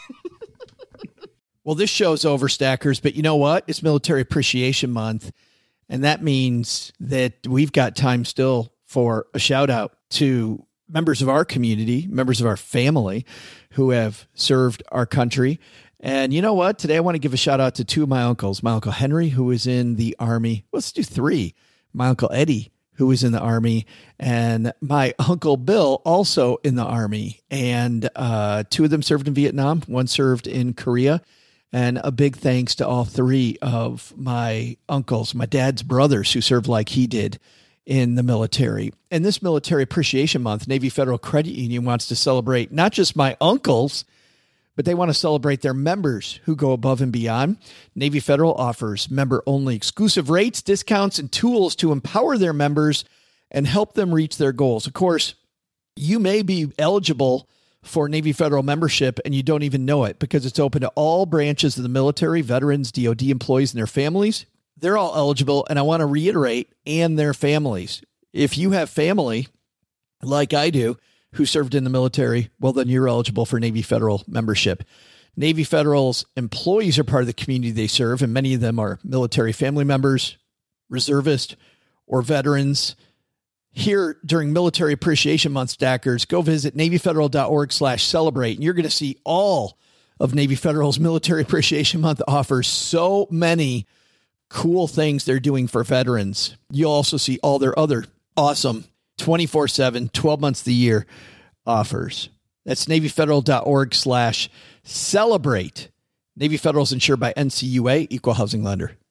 [SPEAKER 1] Well, this show's over, Stackers, but you know what? It's Military Appreciation Month, and that means that we've got time still for a shout out to members of our community, members of our family who have served our country. And you know what? Today I want to give a shout out to two of my uncles. My Uncle Henry, who was in the Army. Let's do three. My Uncle Eddie, who was in the Army, and my Uncle Bill, also in the Army. And uh, two of them served in Vietnam. One served in Korea. And a big thanks to all three of my uncles, my dad's brothers, who served like he did in the military. And this Military Appreciation Month, Navy Federal Credit Union wants to celebrate not just my uncles, but they want to celebrate their members who go above and beyond. Navy Federal offers member-only exclusive rates, discounts, and tools to empower their members and help them reach their goals. Of course, you may be eligible for Navy Federal membership and you don't even know it because it's open to all branches of the military, veterans, D O D employees, and their families. They're all eligible, and I want to reiterate, and their families. If you have family, like I do, who served in the military, well, then you're eligible for Navy Federal membership. Navy Federal's employees are part of the community they serve, and many of them are military family members, reservists, or veterans. Here during Military Appreciation Month, Stackers, go visit NavyFederal.org slash celebrate, and you're going to see all of Navy Federal's Military Appreciation Month offers so many cool things they're doing for veterans. You'll also see all their other awesome twenty-four seven, twelve months of the year offers. That's NavyFederal.org slash celebrate. Navy Federal is insured by N C U A, Equal Housing Lender.